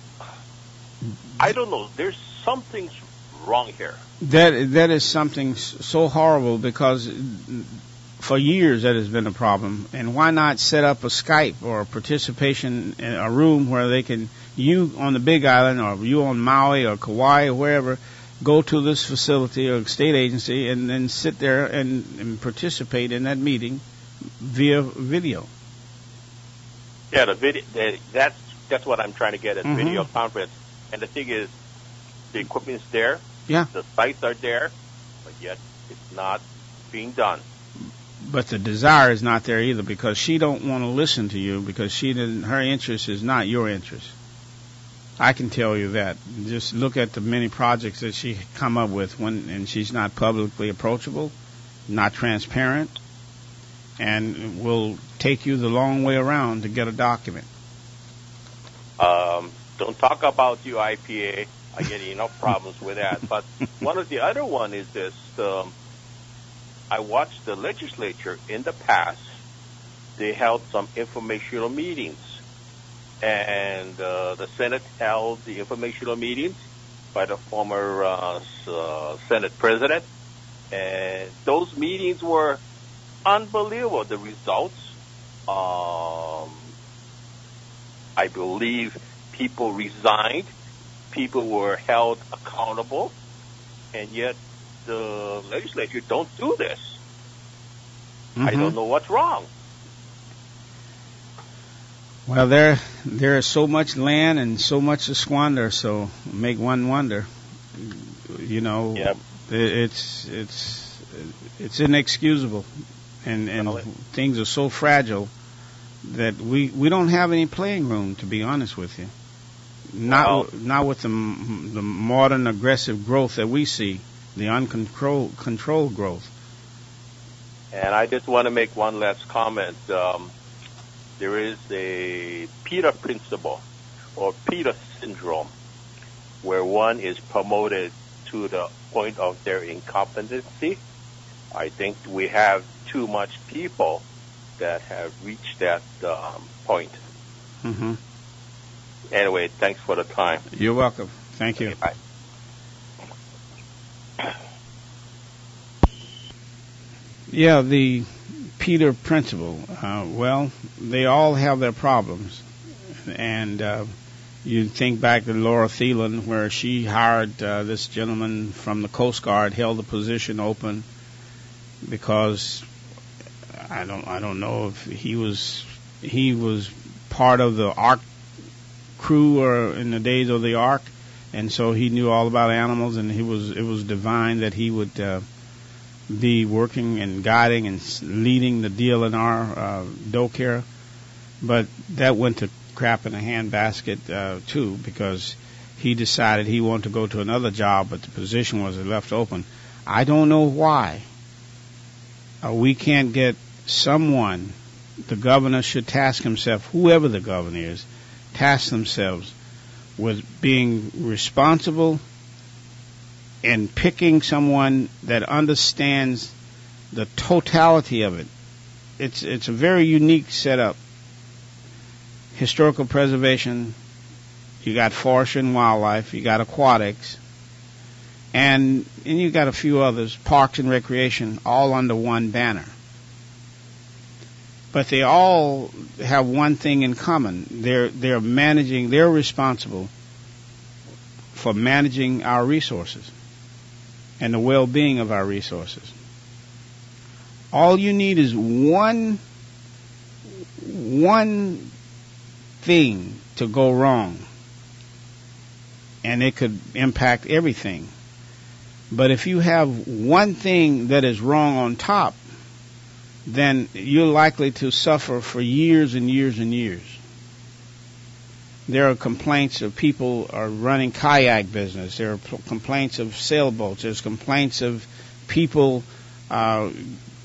I don't know. There's something wrong here. That that is something so horrible, because for years that has been a problem. And why not set up a Skype or a participation in a room where they can, you on the Big Island or you on Maui or Kauai or wherever, go to this facility or state agency and then sit there and, and participate in that meeting via video. Yeah, the video. The, that's that's what I'm trying to get at, Mm-hmm. video conference. And the thing is, the equipment's there. Yeah. The sites are there, but yet it's not being done. But the desire is not there either, because she don't want to listen to you, because she didn't, her interest is not your interest. I can tell you that. Just look at the many projects that she come up with, when, and she's not publicly approachable, not transparent, and will take you the long way around to get a document. Um, don't talk about you, I P A. I get enough problems with that. But one of the other one is this. Um, I watched the legislature in the past. They held some informational meetings. And uh, the Senate held the informational meetings by the former uh, uh, Senate president. And those meetings were unbelievable. The results, um, I believe people resigned. People were held accountable. And yet the legislature don't do this. Mm-hmm. I don't know what's wrong. Well, there there is so much land and so much to squander, so make one wonder. You know, Yep. it's it's it's inexcusable, and and things are so fragile that we we don't have any playing room, to be honest with you. Not Well- not with the the modern aggressive growth that we see, the uncontrolled controlled growth. And I just want to make one last comment. Um, there is a Peter principle or Peter syndrome, where one is promoted to the point of their incompetency. I think we have too much people that have reached that um, point. Mm-hmm. Anyway, thanks for the time. You're welcome. Thank you. Okay, bye. Yeah, the Peter principle. Uh, well, they all have their problems, and uh, you think back to Laura Thielen, where she hired uh, this gentleman from the Coast Guard, held the position open because I don't I don't know if he was he was part of the Ark crew or in the days of the Ark, and so he knew all about animals, and he was it was divine that he would. Uh, be working and guiding and leading the deal in our uh, doe care. But that went to crap in a handbasket, uh, too, because he decided he wanted to go to another job, but the position was left open. I don't know why. Uh, we can't get someone, the governor should task himself, whoever the governor is, task themselves with being responsible and picking someone that understands the totality of it. It's it's a very unique setup. Historical preservation, you got forestry and wildlife, you got aquatics, and and you got a few others, parks and recreation, all under one banner. But they all have one thing in common. They're they're managing, they're responsible for managing our resources and the well-being of our resources. All you need is one one thing to go wrong, and it could impact everything. But if you have one thing that is wrong on top, then you're likely to suffer for years and years and years. There are complaints of people are running kayak business. There are p- complaints of sailboats. There's complaints of people uh,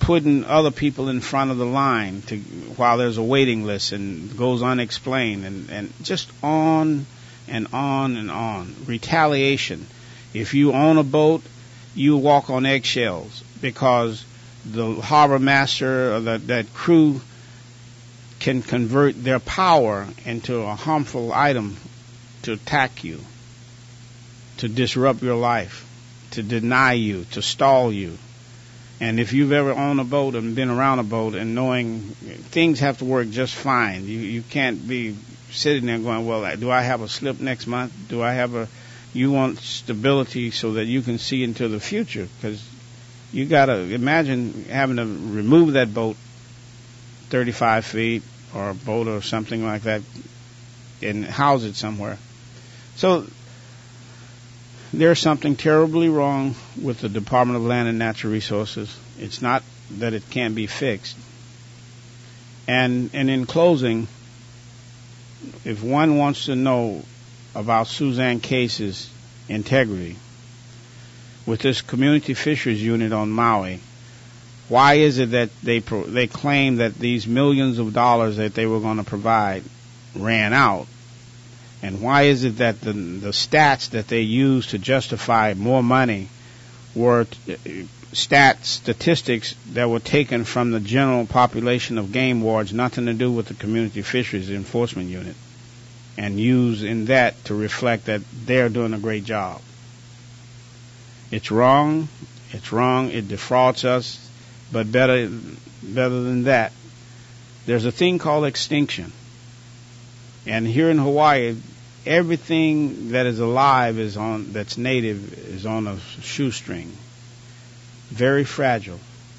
putting other people in front of the line to while there's a waiting list and goes unexplained, and, and just on and on and on. Retaliation. If you own a boat, you walk on eggshells because the harbor master or that, that crew can convert their power into a harmful item to attack you, to disrupt your life, to deny you, to stall you. And if you've ever owned a boat and been around a boat and knowing things have to work just fine, you you can't be sitting there going, well, do I have a slip next month? Do I have a... You want stability so that you can see into the future, because you got to imagine having to remove that boat thirty-five feet or a boat or something like that and house it somewhere. So there's something terribly wrong with the Department of Land and Natural Resources. It's not that it can't be fixed. And and in closing, if one wants to know about Suzanne Case's integrity with this community fisheries unit on Maui, why is it that they pro- they claim that these millions of dollars that they were going to provide ran out? And why is it that the the stats that they used to justify more money were t- stats, statistics that were taken from the general population of game wards, nothing to do with the Community Fisheries Enforcement Unit, and used in that to reflect that they're doing a great job? It's wrong. It's wrong. It defrauds us. But better, better than that, there's a thing called extinction. And here in Hawaii, everything that is alive is on, that's native is on a shoestring. Very fragile.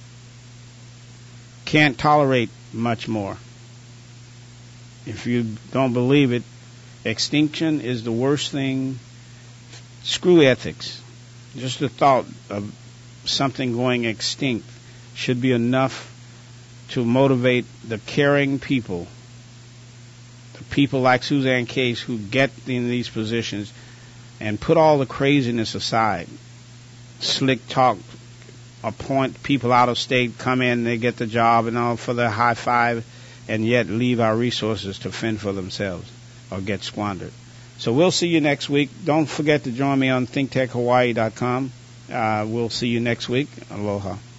Can't tolerate much more. If you don't believe it, extinction is the worst thing. Screw ethics. Just the thought of something going extinct should be enough to motivate the caring people, the people like Suzanne Case who get in these positions, and put all the craziness aside. Slick talk, appoint people out of state, come in, they get the job and all for the high five, and yet leave our resources to fend for themselves or get squandered. So we'll see you next week. Don't forget to join me on think tech hawaii dot com. Uh, we'll see you next week. Aloha.